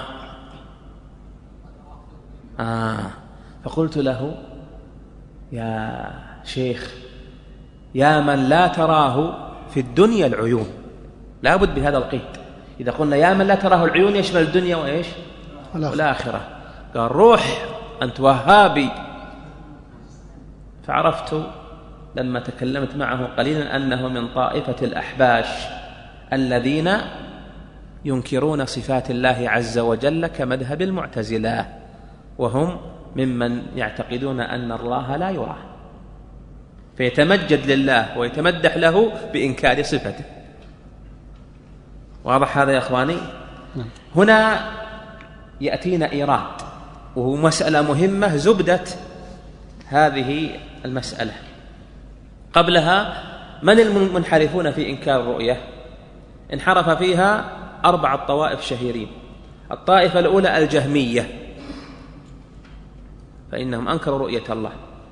آه. فقلت له: يا شيخ، يا من لا تراه في الدنيا العيون، لا بد بهذا القيد. إذا قلنا يا من لا تراه العيون يشمل الدنيا وإيش؟ والآخرة. قال: روح أنت وهابي. فعرفت لما تكلمت معه قليلا أنه من طائفة الأحباش الذين ينكرون صفات الله عز وجل كمذهب المعتزلة، وهم ممن يعتقدون أن الله لا يرى، فيتمجد لله ويتمدح له بإنكار صفته. واضح هذا يا أخواني؟ هنا يأتينا إيراد، وهو مسألة مهمة، زبدة هذه المسألة. قبلها: من المنحرفون في إنكار الرؤية؟ انحرف فيها أربعة طوائف شهيرين. الطائفة الأولى الجهمية، فإنهم أنكروا رؤية الله،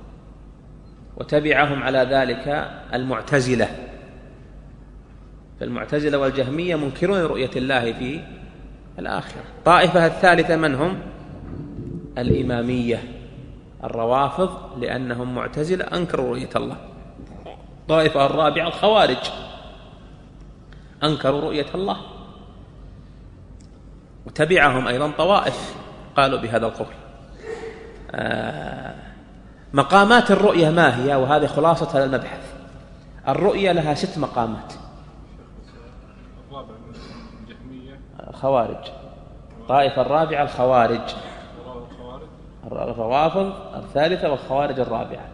وتبعهم على ذلك المعتزلة، فالمعتزلة والجهمية منكرون رؤية الله في الآخرة. الطائفة الثالثة من هم؟ الإمامية الروافض، لأنهم معتزلة أنكروا رؤية الله. الطائفة الرابعة الخوارج أنكروا رؤية الله، وتبعهم أيضا طوائف قالوا بهذا القول. آه مقامات الرؤية ما هي؟ وهذه خلاصة هذا المبحث. الرؤية لها ست مقامات. الخوارج، الطائفة الرابعة الخوارج، الروافض الثالثة، والخوارج الرابعة.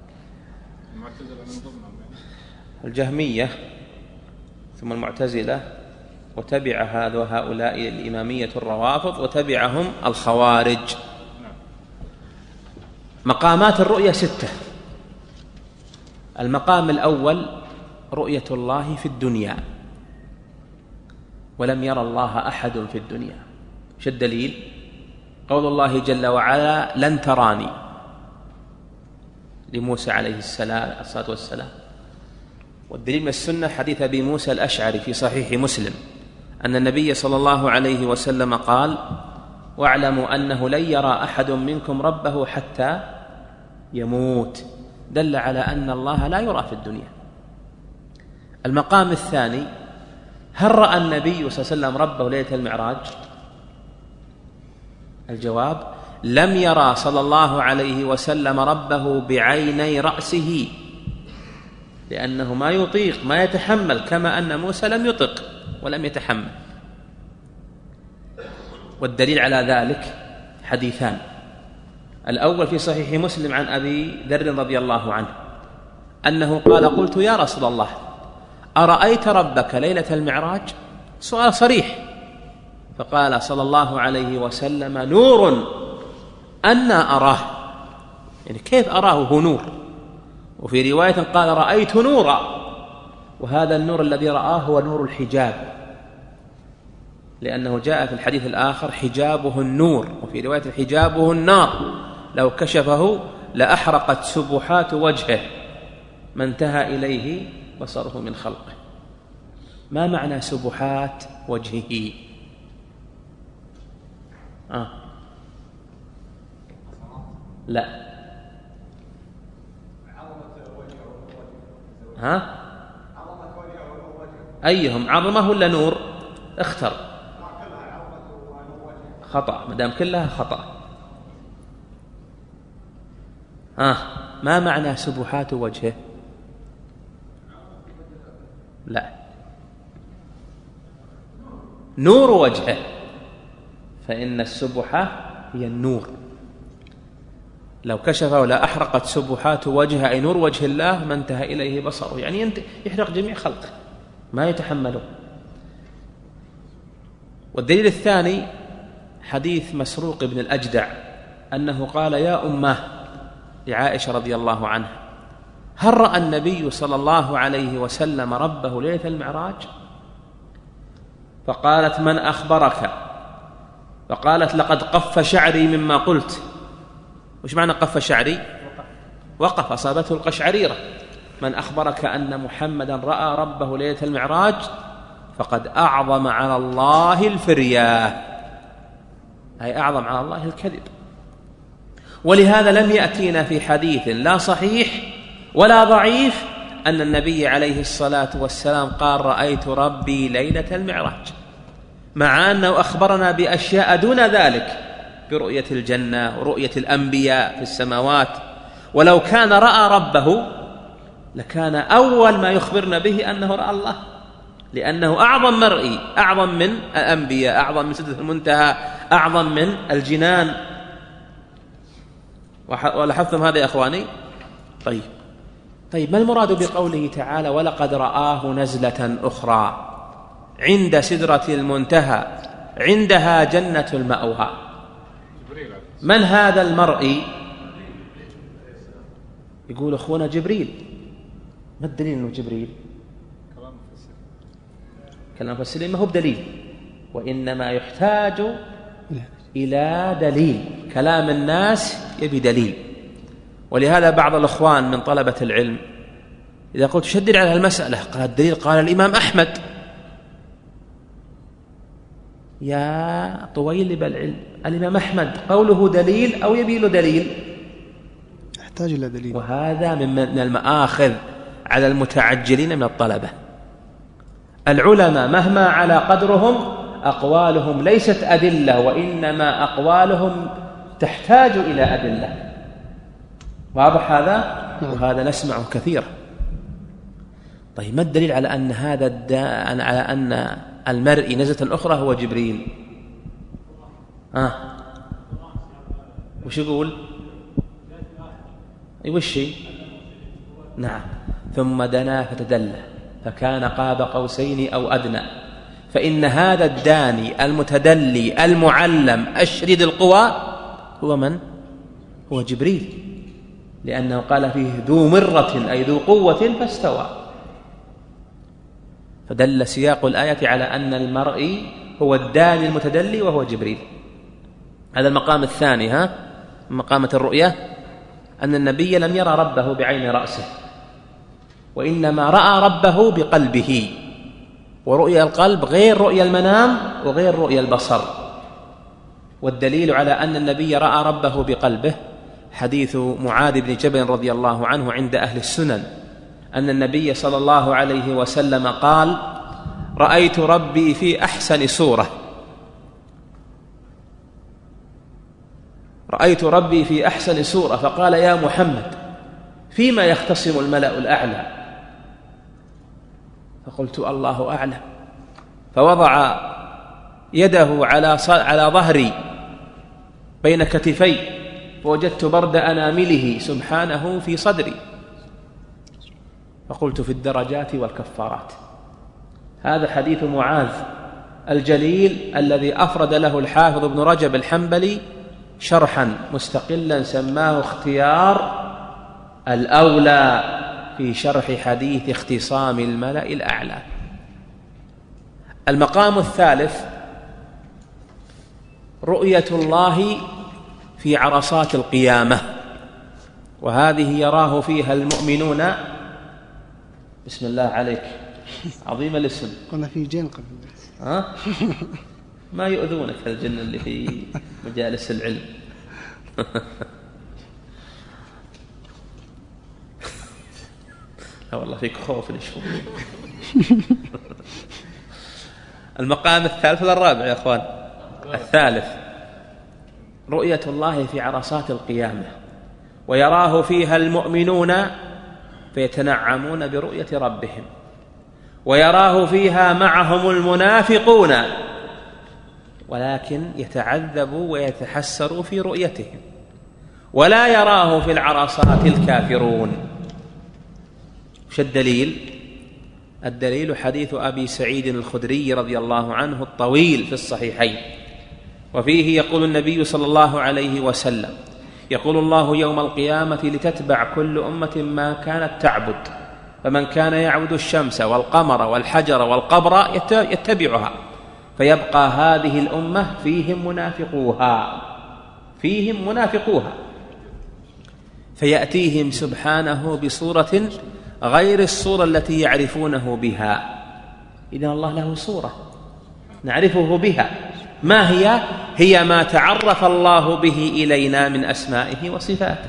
الجهمية ثم المعتزلة، وتبع هذا هؤلاء الإمامية الروافض، وتبعهم الخوارج. مقامات الرؤية ستة. المقام الأول رؤية الله في الدنيا، ولم يرى الله أحد في الدنيا. شو الدليل؟ قول الله جل وعلا: لن تراني، لموسى عليه السلام الصلاة والسلام. والدليل من السنة حديث أبي موسى الأشعري في صحيح مسلم أن النبي صلى الله عليه وسلم قال: واعلموا أنه لن يرى أحد منكم ربه حتى يموت. دل على أن الله لا يرى في الدنيا. المقام الثاني: هل رأى النبي صلى الله عليه وسلم ربه ليلة المعراج؟ الجواب: لم يرى صلى الله عليه وسلم ربه بعيني رأسه، لأنه ما يطيق ما يتحمل، كما أن موسى لم يطق ولم يتحمل. والدليل على ذلك حديثان. الأول في صحيح مسلم عن أبي ذر رضي الله عنه أنه قال: قلت يا رسول الله أرأيت ربك ليلة المعراج؟ سؤال صريح. فقال صلى الله عليه وسلم: نور أنا أراه، يعني كيف أراه هو نور. وفي رواية قال: رأيت نورا، وهذا النور الذي رآه هو نور الحجاب، لأنه جاء في الحديث الآخر: حجابه النور، وفي رواية حجابه النار، لو كشفه لأحرقت سبحات وجهه ما انتهى إليه بصره من خلقه. ما معنى سبحات وجهه؟ آه. لا. ها؟ أيهم عظمة ولا نور؟ اختر. خطأ، مدام كلها خطأ. آه. ما معنى سبحات وجهه؟ لا، نور وجهه، فإن السبحة هي النور. لو كشفه لا أحرقت سبحات وجهه، أي نور وجه الله، ما انتهى إليه بصره، يعني يحرق جميع خلقه ما يتحمله. والدليل الثاني حديث مسروق بن الأجدع أنه قال: يا أماه لعائشة رضي الله عنها: هل رأى النبي صلى الله عليه وسلم ربه ليلة المعراج؟ فقالت: من أخبرك؟ فقالت: لقد قف شعري مما قلت. وش معنى قف شعري؟ وقف، أصابته القشعريرة. من أخبرك أن محمدا رأى ربه ليلة المعراج فقد أعظم على الله الفرية، أي أعظم على الله الكذب. ولهذا لم يأتينا في حديث لا صحيح ولا ضعيف أن النبي عليه الصلاة والسلام قال: رأيت ربي ليلة المعراج، مع أنه أخبرنا بأشياء دون ذلك، برؤية الجنة ورؤية الأنبياء في السماوات. ولو كان رأى ربه لكان أول ما يخبرنا به أنه رأى الله، لأنه أعظم مرئي، أعظم من الأنبياء، أعظم من سدرة المنتهى، أعظم من الجنان. ولاحظتم هذا يا أخواني؟ طيب طيب ما المراد بقوله تعالى: ولقد رآه نزلة أخرى عند سدرة المنتهى عندها جنة المأوى؟ من هذا المرئي؟ يقول أخونا جبريل. ما الدليل أنه جبريل؟ كلام مفسرين ما هو بدليل، وإنما يحتاج إلى دليل. كلام الناس يبي دليل. ولهذا بعض الأخوان من طلبة العلم إذا قلت شدد على المسألة قال الدليل قال الإمام أحمد. يا طويلب العلم، الإمام أحمد قوله دليل أو يبي له دليل؟ يحتاج إلى دليل. وهذا من المآخذ على المتعجلين من الطلبة. العلماء مهما على قدرهم أقوالهم ليست أدلة، وإنما أقوالهم تحتاج إلى أدلة. واضح هذا؟ وهذا نسمعه كثيرا. طيب ما الدليل على أن هذا الدا... على أن المرء نزلة أخرى هو جبريل؟ آه. وش يقول؟ وش نعم. ثم دنا فتدلى فكان قاب قوسين أو أدنى. فإن هذا الداني المتدلي المعلم الشديد القوى هو من؟ هو جبريل، لأنه قال فيه ذو مرة أي ذو قوة فاستوى. فدل سياق الآية على أن المرء هو الداني المتدلي وهو جبريل. هذا المقام الثاني، ها مقامة الرؤية، أن النبي لم يرى ربه بعين رأسه، وإنما رأى ربه بقلبه. ورؤيا القلب غير رؤيا المنام وغير رؤيا البصر. والدليل على أن النبي رأى ربه بقلبه حديث معاذ بن جبل رضي الله عنه عند أهل السنن أن النبي صلى الله عليه وسلم قال: رأيت ربي في أحسن صورة. رأيت ربي في أحسن سورة فقال يا محمد فيما يختصم الملأ الأعلى؟ فقلت الله أعلم. فوضع يده على على ظهري بين كتفي فوجدت برد أنامله سبحانه في صدري، فقلت في الدرجات والكفارات. هذا حديث معاذ الجليل الذي أفرد له الحافظ ابن رجب الحنبلي شرحا مستقلا سماه اختيار الأولى في شرح حديث اختصام الملأ الأعلى. المقام الثالث رؤية الله في عرصات القيامة، وهذه يراه فيها المؤمنون. بسم الله عليك، عظيم الاسم. قلنا في جن قبل ها؟ ما يؤذونك الجن اللي في مجالس العلم. لا والله فيك خوف نشوف. المقام الثالث ولا الرابع يا أخوان؟ الثالث رؤية الله في عرصات القيامة، ويراه فيها المؤمنون فيتنعمون برؤية ربهم، ويراه فيها معهم المنافقون ولكن يتعذبوا ويتحسروا في رؤيتهم، ولا يراه في العرصات الكافرون. وش الدليل؟ الدليل حديث أبي سعيد الخدري رضي الله عنه الطويل في الصحيحين، وفيه يقول النبي صلى الله عليه وسلم: يقول الله يوم القيامة لتتبع كل أمة ما كانت تعبد، فمن كان يعبد الشمس والقمر والحجر والقبر يتبعها، فيبقى هذه الأمة فيهم منافقوها فيهم منافقوها فيأتيهم سبحانه بصورة غير الصورة التي يعرفونه بها. إذن الله له صورة نعرفه بها، ما هي؟ هي ما تعرف الله به إلينا من أسمائه وصفاته.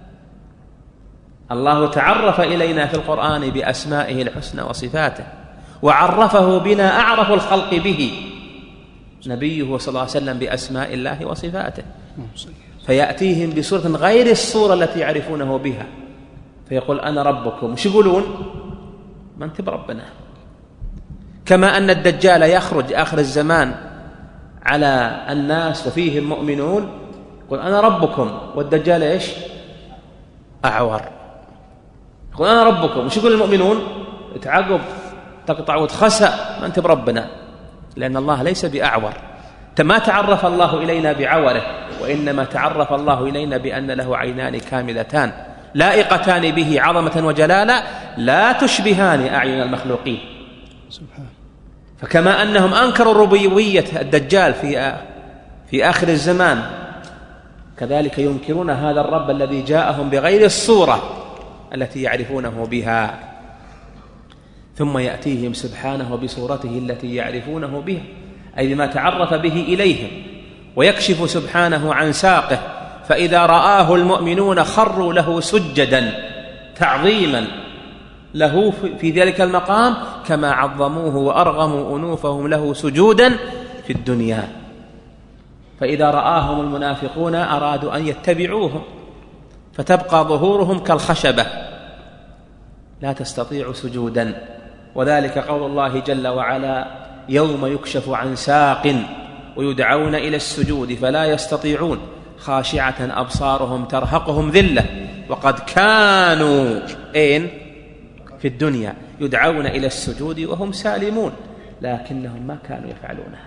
الله تعرف إلينا في القرآن بأسمائه الحسنى وصفاته، وعرفه بنا أعرف الخلق به نبيه صلى الله عليه وسلم بأسماء الله وصفاته، فيأتيهم بصورة غير الصورة التي يعرفونه بها، فيقول أنا ربكم. وش يقولون؟ ما أنت بربنا. كما أن الدجال يخرج آخر الزمان على الناس وفيهم مؤمنون، يقول أنا ربكم، والدجال إيش؟ أعور. يقول أنا ربكم. وش يقول المؤمنون؟ تعقب تقطع وتخسأ، ما أنت بربنا، لأن الله ليس بأعور. ما تعرف الله إلينا بعوره، وإنما تعرف الله إلينا بأن له عينان كاملتان لائقتان به عظمة وجلالة لا تشبهان أعين المخلوقين سبحانه. فكما أنهم أنكروا ربوبية الدجال في في آخر الزمان، كذلك ينكرون هذا الرب الذي جاءهم بغير الصورة التي يعرفونه بها، ثم يأتيهم سبحانه بصورته التي يعرفونه بها، أي بما تعرف به إليهم، ويكشف سبحانه عن ساقه، فإذا رآه المؤمنون خروا له سجدا تعظيما له في ذلك المقام، كما عظموه وأرغموا أنوفهم له سجودا في الدنيا. فإذا رآهم المنافقون أرادوا أن يتبعوهم، فتبقى ظهورهم كالخشبة لا تستطيع سجودا. وذلك قول الله جل وعلا: يوم يكشف عن ساق ويدعون إلى السجود فلا يستطيعون خاشعة أبصارهم ترهقهم ذلة وقد كانوا إين في الدنيا يدعون إلى السجود وهم سالمون، لكنهم ما كانوا يفعلونه.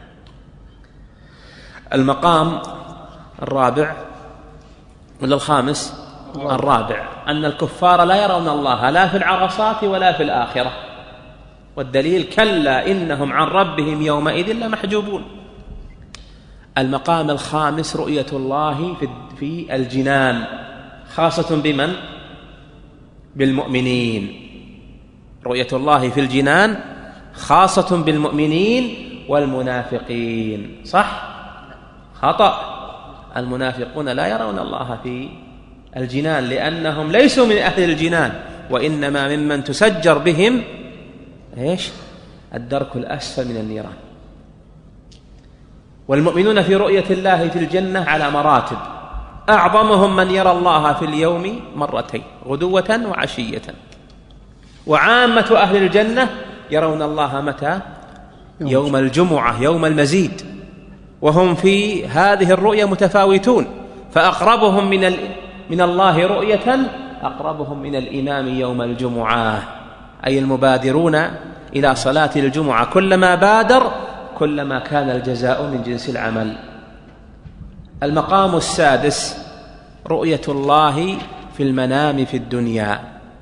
المقام الرابع ولا الخامس؟ الرابع، أن الكفار لا يرون الله لا في العرصات ولا في الآخرة، والدليل: كلا إنهم عن ربهم يومئذ لمحجوبون. المقام الخامس رؤية الله في الجنان، خاصة بمن؟ بالمؤمنين. رؤية الله في الجنان خاصة بالمؤمنين والمنافقين. صح؟ خطأ. المنافقون لا يرون الله في الجنان لأنهم ليسوا من أهل الجنان، وإنما ممن تسجر بهم إيش؟ الدرك الأسفل من النيران. والمؤمنون في رؤية الله في الجنة على مراتب. أعظمهم من يرى الله في اليوم مرتين غدوة وعشية، وعامة أهل الجنة يرون الله متى؟ يوم الجمعة، يوم المزيد، وهم في هذه الرؤية متفاوتون، فأقربهم من ال... من الله رؤية أقربهم من الإمام يوم الجمعة، أي المبادرون إلى صلاة الجمعة، كلما بادر كلما كان الجزاء من جنس العمل. المقام السادس رؤية الله في المنام في الدنيا،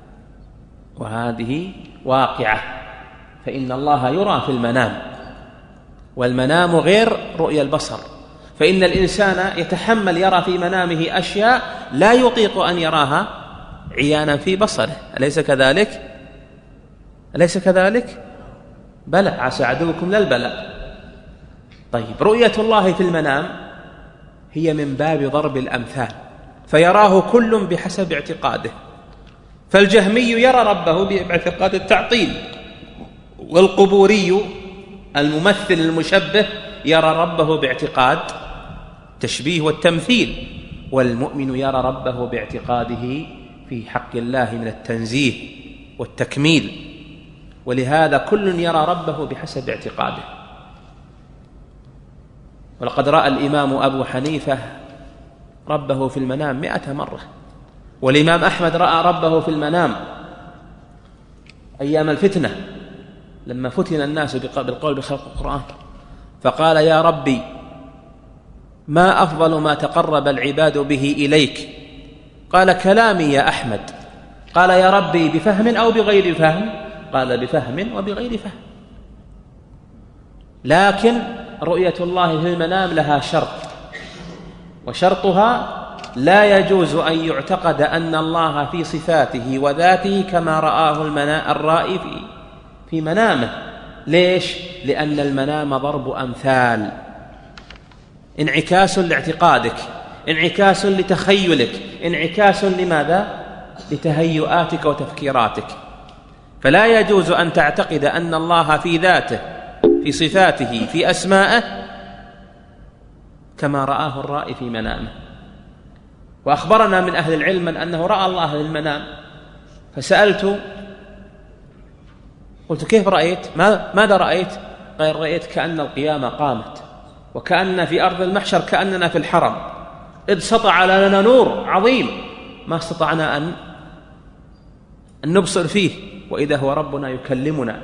وهذه واقعة، فإن الله يرى في المنام، والمنام غير رؤيا البصر، فإن الإنسان يتحمل يرى في منامه أشياء لا يطيق أن يراها عيانا في بصره، أليس كذلك؟ أليس كذلك؟ بلى، عسى عدوكم للبلاء. طيب، رؤية الله في المنام هي من باب ضرب الأمثال، فيراه كل بحسب اعتقاده، فالجهمي يرى ربه باعتقاد التعطيل، والقبوري الممثل المشبه يرى ربه باعتقاد التشبيه والتمثيل، والمؤمن يرى ربه باعتقاده في حق الله من التنزيه والتكميل، ولهذا كل يرى ربه بحسب اعتقاده. ولقد رأى الإمام أبو حنيفة ربه في المنام مئة مرة، والإمام أحمد رأى ربه في المنام أيام الفتنة لما فتن الناس بالقول بخلق القرآن، فقال: يا ربي، ما أفضل ما تقرب العباد به إليك؟ قال: كلامي يا أحمد. قال: يا ربي، بفهم أو بغير فهم؟ قال: بفهم وبغير فهم. لكن رؤية الله في المنام لها شرط، وشرطها لا يجوز أن يعتقد أن الله في صفاته وذاته كما رآه الرائي في في منامه. ليش؟ لأن المنام ضرب أمثال، انعكاس لاعتقادك، انعكاس لتخيلك، انعكاس لماذا؟ لتهيؤاتك وتفكيراتك. فلا يجوز أن تعتقد أن الله في ذاته، في صفاته، في أسمائه كما رآه الرائي في منامه. وأخبرنا من أهل العلم من أنه رأى الله في المنام، فسألت قلت: كيف رأيت؟ ماذا رأيت؟ قال: رأيت كأن القيامة قامت، وكأن في أرض المحشر كأننا في الحرم، إذ سطع لنا نور عظيم ما استطعنا أن أن نبصر فيه، وإذا هو ربنا يكلمنا.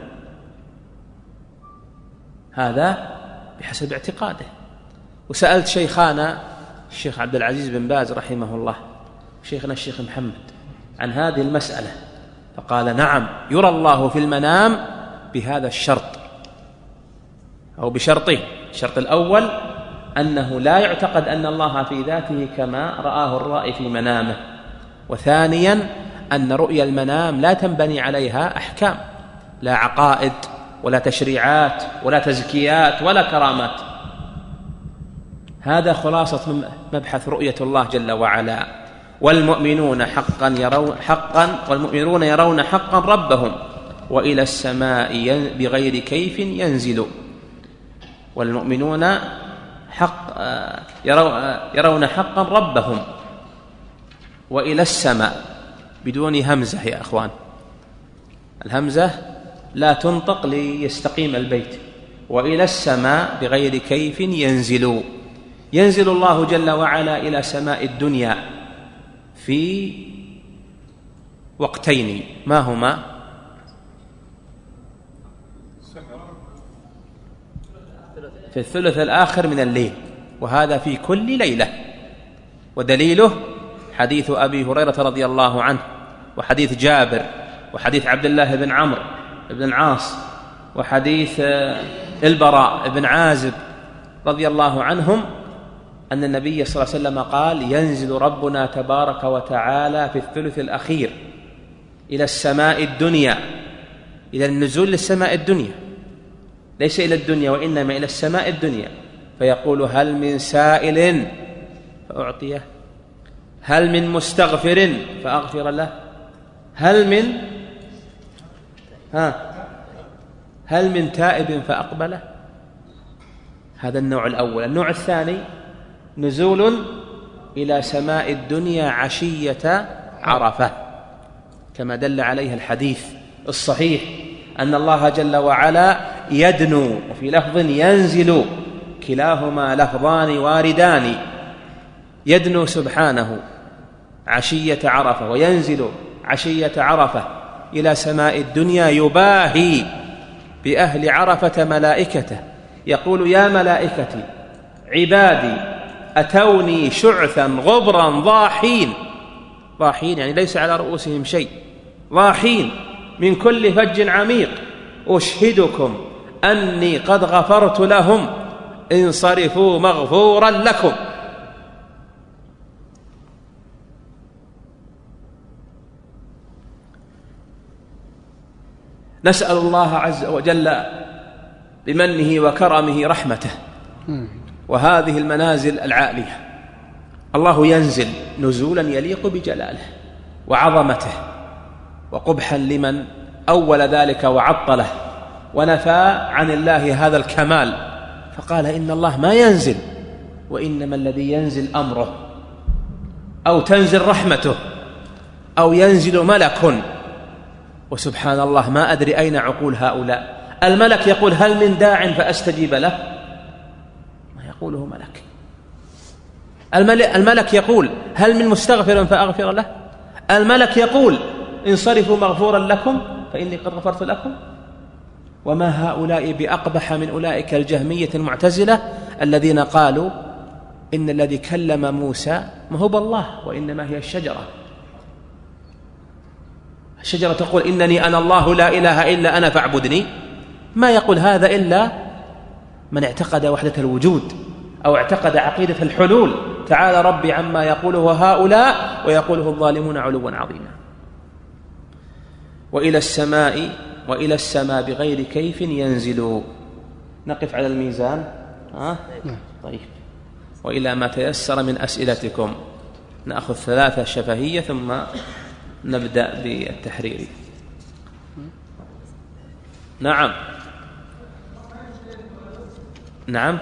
هذا بحسب اعتقاده. وسألت شيخانا الشيخ عبد العزيز بن باز رحمه الله، شيخنا الشيخ محمد، عن هذه المسألة، فقال: نعم، يرى الله في المنام بهذا الشرط، أو بشرطين: الشرط الأول أنه لا يعتقد أن الله في ذاته كما رآه الرائي في منامه، وثانيا أن رؤيا المنام لا تنبني عليها أحكام، لا عقائد ولا تشريعات ولا تزكيات ولا كرامات. هذا خلاصة مبحث رؤية الله جل وعلا. والمؤمنون حقا يرون حقا والمؤمنون يرون حقا ربهم، وإلى السماء بغير كيف ينزل. والمؤمنون حق يرون حقا ربهم وإلى السماء، بدون همزة يا أخوان، الهمزة لا تنطق ليستقيم البيت. وإلى السماء بغير كيف ينزل، ينزل الله جل وعلا إلى سماء الدنيا في وقتين، ما هما؟ في الثلث الآخر من الليل، وهذا في كل ليلة. ودليله حديث أبي هريرة رضي الله عنه، وحديث جابر، وحديث عبد الله بن عمرو بن العاص، وحديث البراء بن عازب رضي الله عنهم، أن النبي صلى الله عليه وسلم قال: ينزل ربنا تبارك وتعالى في الثلث الأخير إلى السماء الدنيا، إلى النزول للسماء الدنيا، ليس إلى الدنيا وإنما إلى السماء الدنيا، فيقول: هل من سائل فأعطيه، هل من مستغفر فأغفر له، هل من ها هل من تائب فأقبله. هذا النوع الأول. النوع الثاني نزول إلى سماء الدنيا عشية عرفة، كما دل عليها الحديث الصحيح أن الله جل وعلا يدنو، وفي لفظ ينزل، كلاهما لفظان واردان. يدنو سبحانه عشية عرفة وينزل عشية عرفة إلى سماء الدنيا، يباهي بأهل عرفة ملائكته، يقول: يا ملائكتي عبادي أتوني شعثا غبرا ضاحين. ضاحين يعني ليس على رؤوسهم شيء، ضاحين من كل فج عميق، أشهدكم أني قد غفرت لهم، انصرفوا مغفورا لكم. نسأل الله عز وجل بمنه وكرمه رحمته وهذه المنازل العالية. الله ينزل نزولا يليق بجلاله وعظمته، وقبحا لمن أول ذلك وعطله ونفى عن الله هذا الكمال، فقال: إن الله ما ينزل، وإنما الذي ينزل أمره، أو تنزل رحمته، أو ينزل ملك. وسبحان الله ما أدري أين عقول هؤلاء. الملك يقول: هل من داع فأستجيب له؟ ما يقوله ملك. الملك يقول: هل من مستغفر فأغفر له؟ الملك يقول: انصرفوا مغفورا لكم فإني قد غفرت لكم. وما هؤلاء بأقبح من أولئك الجهمية المعتزلة الذين قالوا إن الذي كلم موسى ما هو بالله، وإنما هي الشجرة. الشجرة تقول: إنني أنا الله لا إله إلا أنا فاعبدني. ما يقول هذا إلا من اعتقد وحدة الوجود أو اعتقد عقيدة الحلول. تعالى ربي عما يقوله هؤلاء ويقوله الظالمون علوا عظيما. وإلى السماء وإلى السماء بغير كيف ينزل. نقف على الميزان. ها؟ طيب. وإلى ما تيسر من أسئلتكم. نأخذ ثلاثة شفهية ثم نبدأ بالتحرير. نعم نعم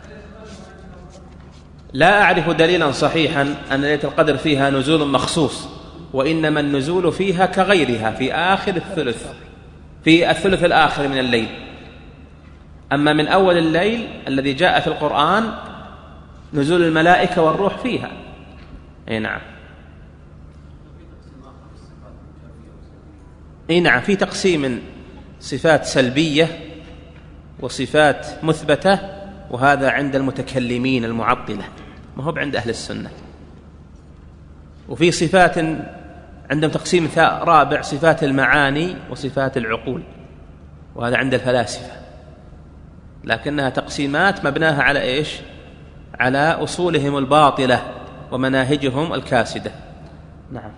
لا أعرف دليلا صحيحا أن ليلة القدر فيها نزول مخصوص، وإنما النزول فيها كغيرها في آخر الثلث، في الثلث الآخر من الليل. أما من أول الليل الذي جاء في القرآن نزول الملائكة والروح فيها. أي نعم أي نعم في تقسيم صفات سلبية وصفات مثبتة، وهذا عند المتكلمين المعطلة، ما هو عند أهل السنة. وفي صفات عندهم تقسيم رابع، صفات المعاني وصفات العقول، وهذا عند الفلاسفة، لكنها تقسيمات مبناها على إيش؟ على أصولهم الباطلة ومناهجهم الكاسدة. نعم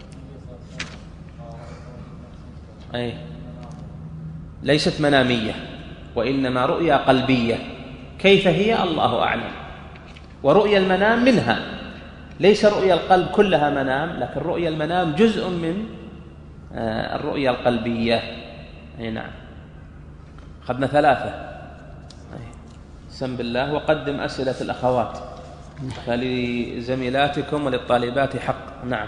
أي ليست منامية، وإنما رؤيا قلبية. كيف هي؟ الله أعلم. ورؤيا المنام منها، ليس رؤيا القلب كلها منام، لكن رؤيا المنام جزء من الرؤيا القلبية. أي نعم. أخذنا ثلاثة. سم بالله وقدم أسئلة الأخوات، فلزميلاتكم وللطالبات حق. نعم.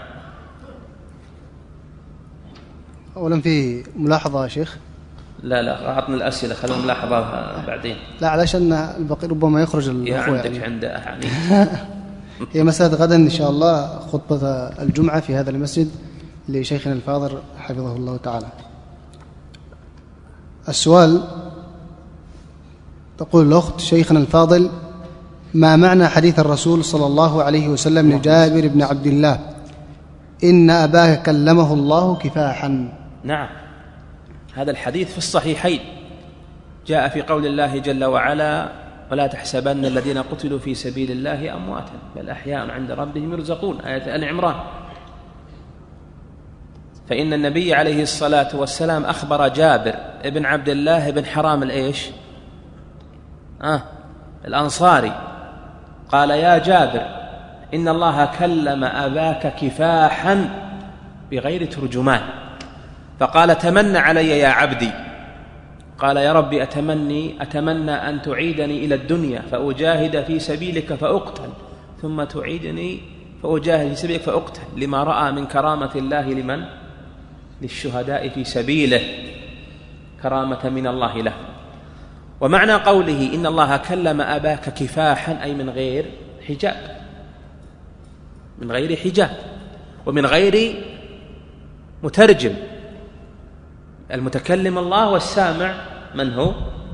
أولا في ملاحظة يا شيخ. لا لا أعطنا الأسئلة، خلينا نلاحظها بعدين. لا علشان البقي ربما يخرج الأخوة. عندك يعني. عنده أحاديث. هي مسألة غدا إن شاء الله خطبة الجمعة في هذا المسجد لشيخنا الفاضل حفظه الله تعالى. السؤال تقول الأخت: شيخنا الفاضل، ما معنى حديث الرسول صلى الله عليه وسلم لجابر بن عبد الله: إن أباك كلمه الله كفاحا؟ نعم، هذا الحديث في الصحيحين، جاء في قول الله جل وعلا: ولا تحسبن الذين قتلوا في سبيل الله أمواتا بل أحياء عند ربهم يرزقون، آية آل عمران. فإن النبي عليه الصلاة والسلام أخبر جابر ابن عبد الله بن حرام الإيش؟ آه الأنصاري، قال: يا جابر إن الله كلم أباك كفاحا بغير ترجمان، فقال: تمنى علي يا عبدي. قال: يا ربي أتمني أتمنى أن تعيدني إلى الدنيا فأجاهد في سبيلك فأقتل، ثم تعيدني فأجاهد في سبيلك فأقتل لما رأى من كرامة الله لمن؟ للشهداء في سبيله، كرامة من الله له. ومعنى قوله إن الله كلم أباك كفاحا أي من غير حجاب، من غير حجاب ومن غير مترجم. المتكلم الله والسامع من هو؟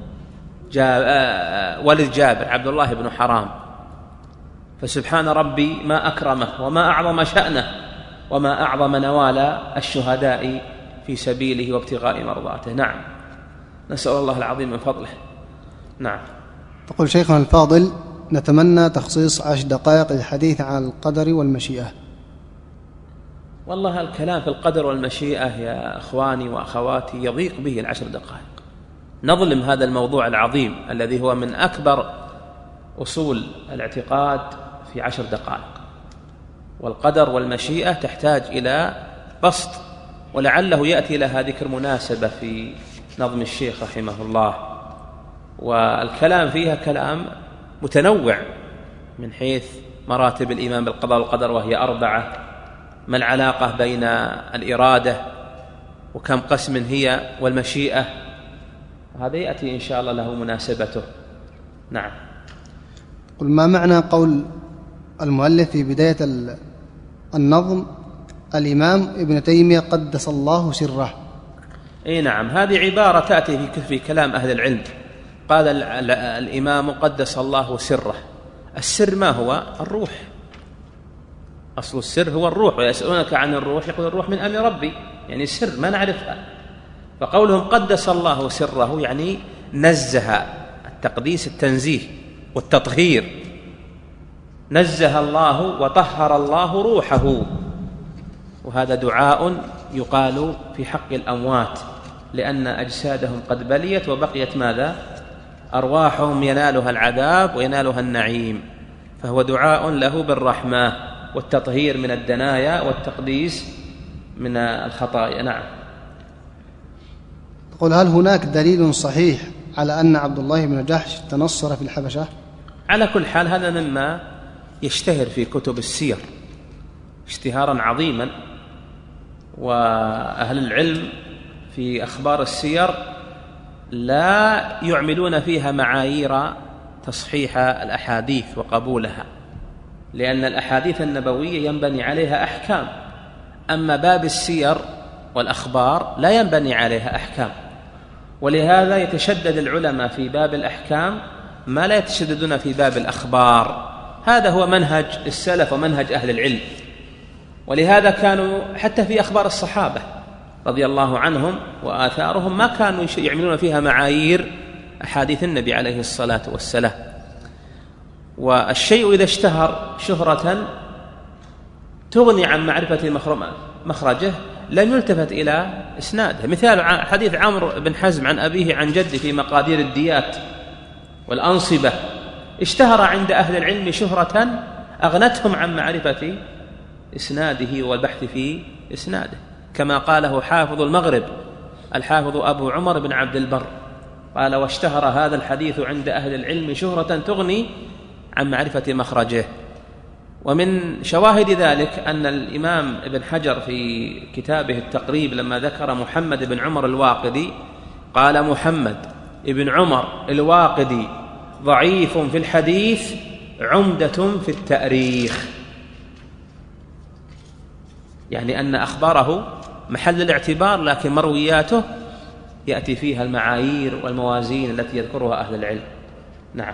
جاب ولد جابر عبد الله بن حرام. فسبحان ربي ما أكرمه وما أعظم شأنه وما أعظم نوال الشهداء في سبيله وابتغاء مرضاته. نعم، نسأل الله العظيم من فضله. نعم. تقول شيخنا الفاضل: نتمنى تخصيص عشر دقائق للحديث عن القدر والمشيئة. والله الكلام في القدر والمشيئة يا أخواني وأخواتي يضيق به العشر دقائق. نظلم هذا الموضوع العظيم الذي هو من أكبر أصول الاعتقاد في عشر دقائق. والقدر والمشيئة تحتاج إلى بسط، ولعله يأتي لها ذكر مناسبة في نظم الشيخ رحمه الله. والكلام فيها كلام متنوع من حيث مراتب الإيمان بالقضاء والقدر وهي أربعة، ما العلاقة بين الإرادة وكم قسم هي والمشيئة، هذا يأتي إن شاء الله له مناسبته. نعم. قل ما معنى قول المؤلف في بداية النظم الإمام ابن تيمية قدس الله سره؟ اي نعم، هذه عبارة تأتي في كلام أهل العلم. قال الإمام قدس الله سره. السر ما هو؟ الروح. أصل السر هو الروح، ويسألونك عن الروح يقول الروح من أمر ربي، يعني السر ما نعرفها. فقولهم قدس الله سره يعني نزه، التقديس التنزيه والتطهير، نزه الله وطهر الله روحه. وهذا دعاء يقال في حق الأموات، لأن أجسادهم قد بليت وبقيت ماذا؟ أرواحهم ينالها العذاب وينالها النعيم، فهو دعاء له بالرحمة والتطهير من الدنايا والتقديس من الخطايا. نعم. تقول: هل هناك دليل صحيح على أن عبد الله بن جحش تنصر في الحبشة؟ على كل حال هذا مما يشتهر في كتب السير اشتهارا عظيما، وأهل العلم في أخبار السير لا يعملون فيها معايير تصحيح الأحاديث وقبولها، لأن الأحاديث النبوية ينبني عليها أحكام، أما باب السير والأخبار لا ينبني عليها أحكام. ولهذا يتشدد العلماء في باب الأحكام ما لا يتشددون في باب الأخبار. هذا هو منهج السلف ومنهج أهل العلم. ولهذا كانوا حتى في أخبار الصحابة رضي الله عنهم وآثارهم ما كانوا يعملون فيها معايير أحاديث النبي عليه الصلاة والسلام. والشيء إذا اشتهر شهرة تغني عن معرفة مخرجه لم يلتفت إلى إسناده. مثال حديث عمرو بن حزم عن أبيه عن جده في مقادير الديات والأنصبة، اشتهر عند أهل العلم شهرة أغنتهم عن معرفة إسناده والبحث في إسناده، كما قاله حافظ المغرب الحافظ أبو عمر بن عبد البر، قال: واشتهر هذا الحديث عند أهل العلم شهرة تغني عن معرفة مخرجه. ومن شواهد ذلك أن الإمام ابن حجر في كتابه التقريب لما ذكر محمد بن عمر الواقدي قال: محمد ابن عمر الواقدي ضعيف في الحديث عمدة في التأريخ، يعني أن أخباره محل الاعتبار، لكن مروياته يأتي فيها المعايير والموازين التي يذكرها أهل العلم. نعم.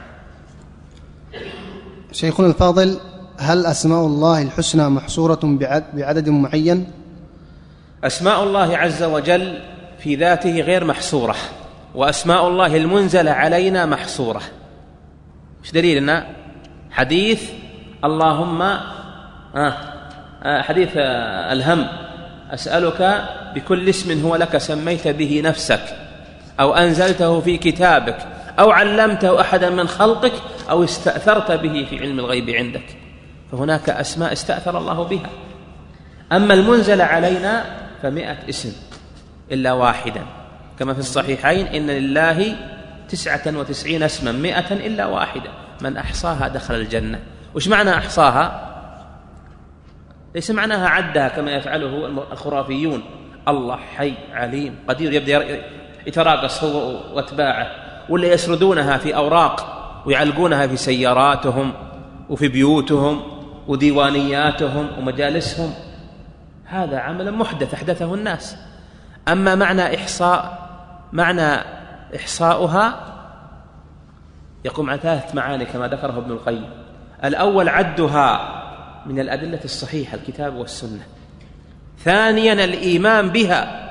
شيخنا الفاضل، هل أسماء الله الحسنى محصورة بعدد معين؟ أسماء الله عز وجل في ذاته غير محصورة، وأسماء الله المنزلة علينا محصورة. مش دليلنا؟ حديث اللهم آه حديث الهم: أسألك بكل اسم هو لك سميت به نفسك أو أنزلته في كتابك أو علمته أحدا من خلقك أو استأثرت به في علم الغيب عندك. فهناك أسماء استأثر الله بها. أما المنزل علينا فمئة اسم إلا واحدا، كما في الصحيحين: إن لله تسعة وتسعين اسما مئة إلا واحدة من أحصاها دخل الجنة. وش معنى أحصاها؟ ليس معناها عدها كما يفعله الخرافيون، الله حي عليم قدير، يبدأ يتراقص هو واتباعه، ولا يسردونها في أوراق ويعلقونها في سياراتهم وفي بيوتهم وديوانياتهم ومجالسهم. هذا عمل محدث أحدثه الناس. أما معنى إحصاء معنى إحصاؤها يقوم على ثلاث معاني كما ذكره ابن القيم. الأول عدها من الأدلة الصحيحة الكتاب والسنة. ثانيا الإيمان بها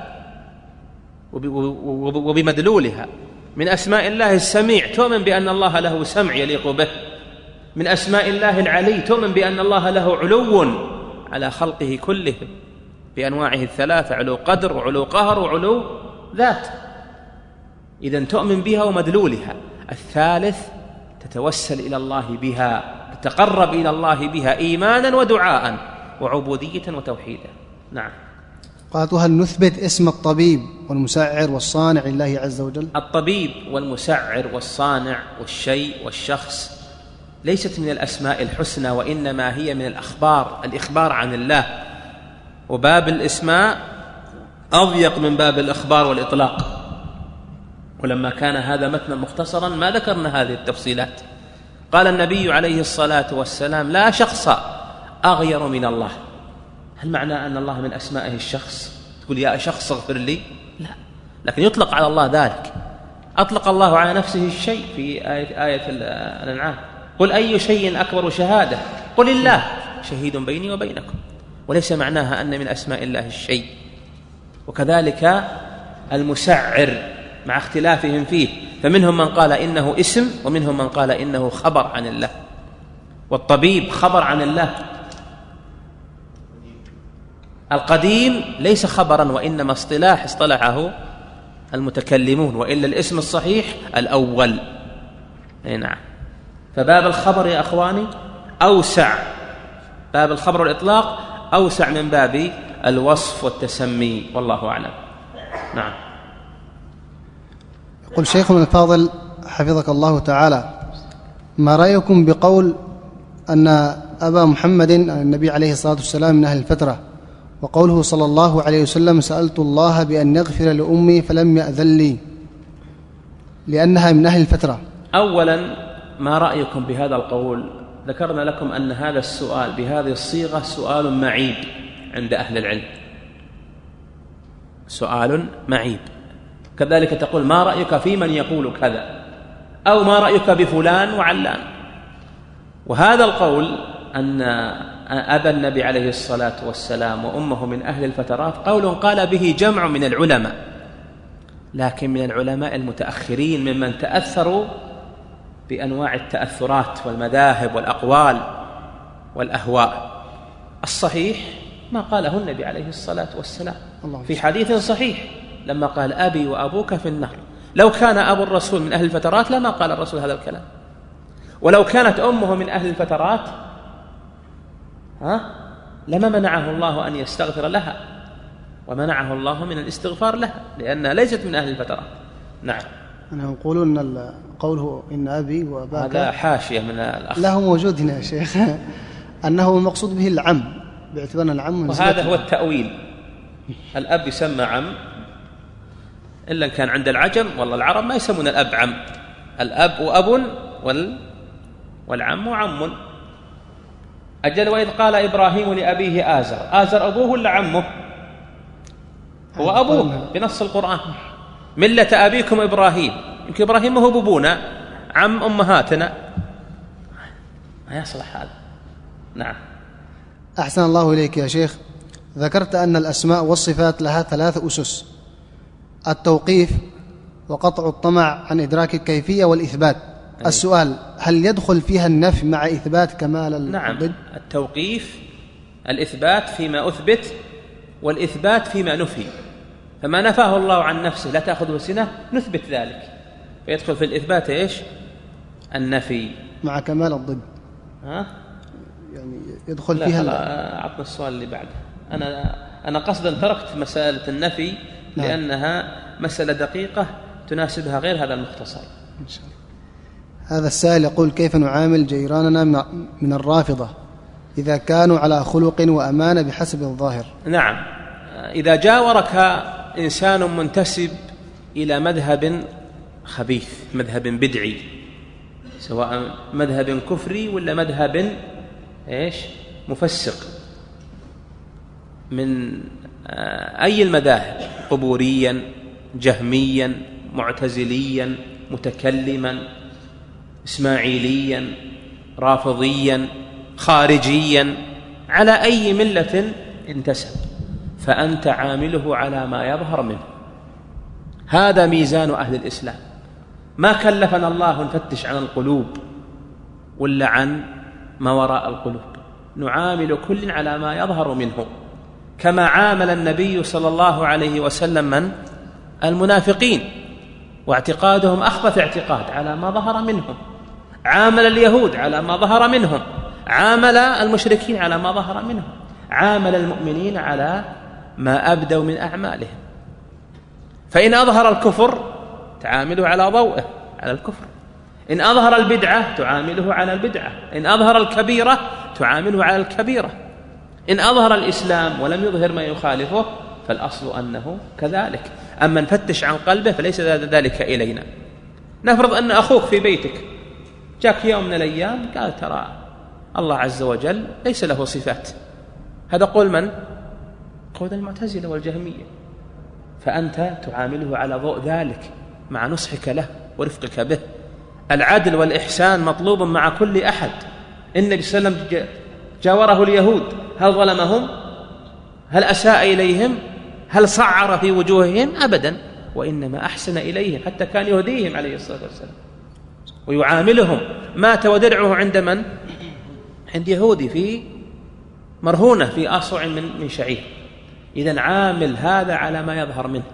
وبمدلولها. من أسماء الله السميع، تؤمن بأن الله له سمع يليق به. من أسماء الله العلي، تؤمن بأن الله له علو على خلقه كلهم بأنواعه الثلاثة، علو قدر وعلو قهر وعلو ذات. إذن تؤمن بها ومدلولها. الثالث تتوسل إلى الله بها، تتقرب إلى الله بها إيمانا ودعاء وعبودية وتوحيدا. نعم. قالت: هل نثبت اسم الطبيب والمسعر والصانع لله عز وجل؟ الطبيب والمسعر والصانع والشيء والشخص ليست من الأسماء الحسنى، وإنما هي من الأخبار، الإخبار عن الله. وباب الإسماء أضيق من باب الإخبار والإطلاق، ولما كان هذا متنا مختصرا ما ذكرنا هذه التفصيلات. قال النبي عليه الصلاة والسلام: لا شخص أغير من الله. هل معنى أن الله من أسمائه الشخص؟ تقول يا شخص اغفر لي؟ لا، لكن يطلق على الله ذلك. أطلق الله على نفسه الشيء في آية, آية الأنعام: قل أي شيء أكبر شهادة؟ قل الله شهيد بيني وبينكم. وليس معناها أن من أسماء الله الشيء. وكذلك المسعر مع اختلافهم فيه، فمنهم من قال إنه اسم، ومنهم من قال إنه خبر عن الله. والطبيب خبر عن الله. القديم ليس خبرا، وإنما اصطلاح اصطلحه المتكلمون، وإلا الاسم الصحيح الأول. نعم. فباب الخبر يا أخواني أوسع، باب الخبر والإطلاق أوسع من باب الوصف والتسمي، والله أعلم. نعم. يقول شيخنا الفاضل حفظك الله تعالى: ما رأيكم بقول أن أبا محمد النبي عليه الصلاة والسلام من أهل الفترة، وقوله صلى الله عليه وسلم: سألت الله بأن يغفر لأمي فلم يأذن لي لأنها من أهل الفترة؟ أولا، ما رأيكم بهذا القول؟ ذكرنا لكم أن هذا السؤال بهذه الصيغة سؤال معيب عند أهل العلم، سؤال معيب. كذلك تقول: ما رأيك في من يقول كذا، أو ما رأيك بفلان وعلان. وهذا القول أن أبا النبي عليه الصلاة والسلام وأمه من أهل الفترات قول قال به جمع من العلماء، لكن من العلماء المتأخرين ممن تأثروا بأنواع التأثرات والمذاهب والأقوال والأهواء. الصحيح ما قاله النبي عليه الصلاة والسلام في حديث صحيح لما قال: أبي وأبوك في النار. لو كان أبو الرسول من أهل الفترات لما قال الرسول هذا الكلام، ولو كانت أمه من أهل الفترات ها لما منعه الله أن يستغفر لها، ومنعه الله من الاستغفار لها لأنها ليست من أهل الفترات. نعم. أنا يقولون أن قوله إن أبي وأباك هذا حاشية من الأخ. له موجود هنا يا شيخ أنه المقصود به العم، باعتبارنا العم، وهذا هو التأويل. الأب يسمى عم إلا كان عند العجم، والله العرب ما يسمون الأب عم. الأب وأب وال... والعم عم. أجل وإذ قال إبراهيم لأبيه آزر، آزر أبوه ولا عمه؟ هو أبوه بنص القرآن، ملة أبيكم إبراهيم. يمكن إبراهيم هو بابونا، عم أمهاتنا، ما يصلح هذا. نعم. أحسن الله إليك يا شيخ. ذكرت أن الأسماء والصفات لها ثلاث أسس: التوقيف وقطع الطمع عن إدراك الكيفية والإثبات. أيه. السؤال: هل يدخل فيها النفي مع إثبات كمال الضد؟ نعم. التوقيف الإثبات فيما أثبت، والإثبات فيما نفي. فما نفاه الله عن نفسه لا تأخذه سنة نثبت ذلك، فيدخل في الإثبات إيش؟ النفي مع كمال الضد. ها؟ يعني يدخل لا فيها. لا أعطنا السؤال اللي بعده. أنا أنا قصدا تركت مسألة النفي لأنها مسألة دقيقة تناسبها غير هذا المختصر. إن شاء الله. هذا السائل يقول: كيف نعامل جيراننا من الرافضة إذا كانوا على خلق وأمانة بحسب الظاهر. نعم، إذا جاورك إنسان منتسب إلى مذهب خبيث، مذهب بدعي، سواء مذهب كفري ولا مذهب إيش مفسق من أي المذاهب، قبوريا جهميا معتزليا متكلما إسماعيليا رافضيا خارجيا، على أي ملة انتسب، فأنت عامله على ما يظهر منه. هذا ميزان أهل الإسلام. ما كلفنا الله نفتش عن القلوب ولا عن ما وراء القلوب، نعامل كل على ما يظهر منه، كما عامل النبي صلى الله عليه وسلم من المنافقين واعتقادهم أخبث اعتقاد على ما ظهر منهم، عامل اليهود على ما ظهر منهم، عامل المشركين على ما ظهر منهم، عامل المؤمنين على ما أبدوا من أعمالهم. فإن أظهر الكفر تعامله على ضوءه على الكفر، إن أظهر البدعة تعامله على البدعة، إن أظهر الكبيرة تعامله على الكبيرة، إن أظهر الإسلام ولم يظهر ما يخالفه فالأصل أنه كذلك. أما نفتش عن قلبه فليس ذلك إلينا. نفرض أن أخوك في بيتك جاك يوم من الأيام قال ترى الله عز وجل ليس له صفات، هذا قول من؟ قول المعتزلة والجهمية، فأنت تعامله على ضوء ذلك مع نصحك له ورفقك به. العدل والإحسان مطلوب مع كل أحد. النبي صلى الله عليه وسلم جاوره اليهود، هل ظلمهم؟ هل أساء إليهم؟ هل صعر في وجوههم؟ أبدا، وإنما أحسن إليهم، حتى كان يهديهم عليه الصلاة والسلام ويعاملهم. مات ودرعه عند من؟ عند يهودي في مرهونة في أصع من من شعير. إذن عامل هذا على ما يظهر منه.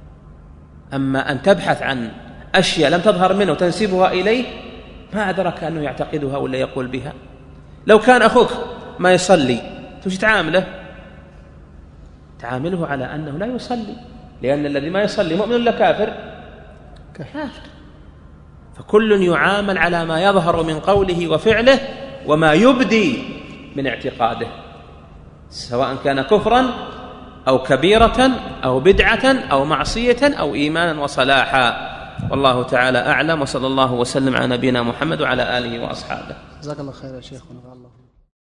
أما أن تبحث عن أشياء لم تظهر منه وتنسبها إليه، ما أدرك أنه يعتقدها ولا يقول بها. لو كان أخوك ما يصلي توش تعامله؟ تعامله على أنه لا يصلي، لأن الذي ما يصلي مؤمن ولا كافر؟ كافر. فكل يعامل على ما يظهر من قوله وفعله وما يبدي من اعتقاده، سواء كان كفرا أو كبيرة أو بدعة أو معصية أو إيمانا وصلاحا. والله تعالى أعلم، وصلى الله وسلم على نبينا محمد وعلى آله وأصحابه. جزاك الله خير يا شيخ.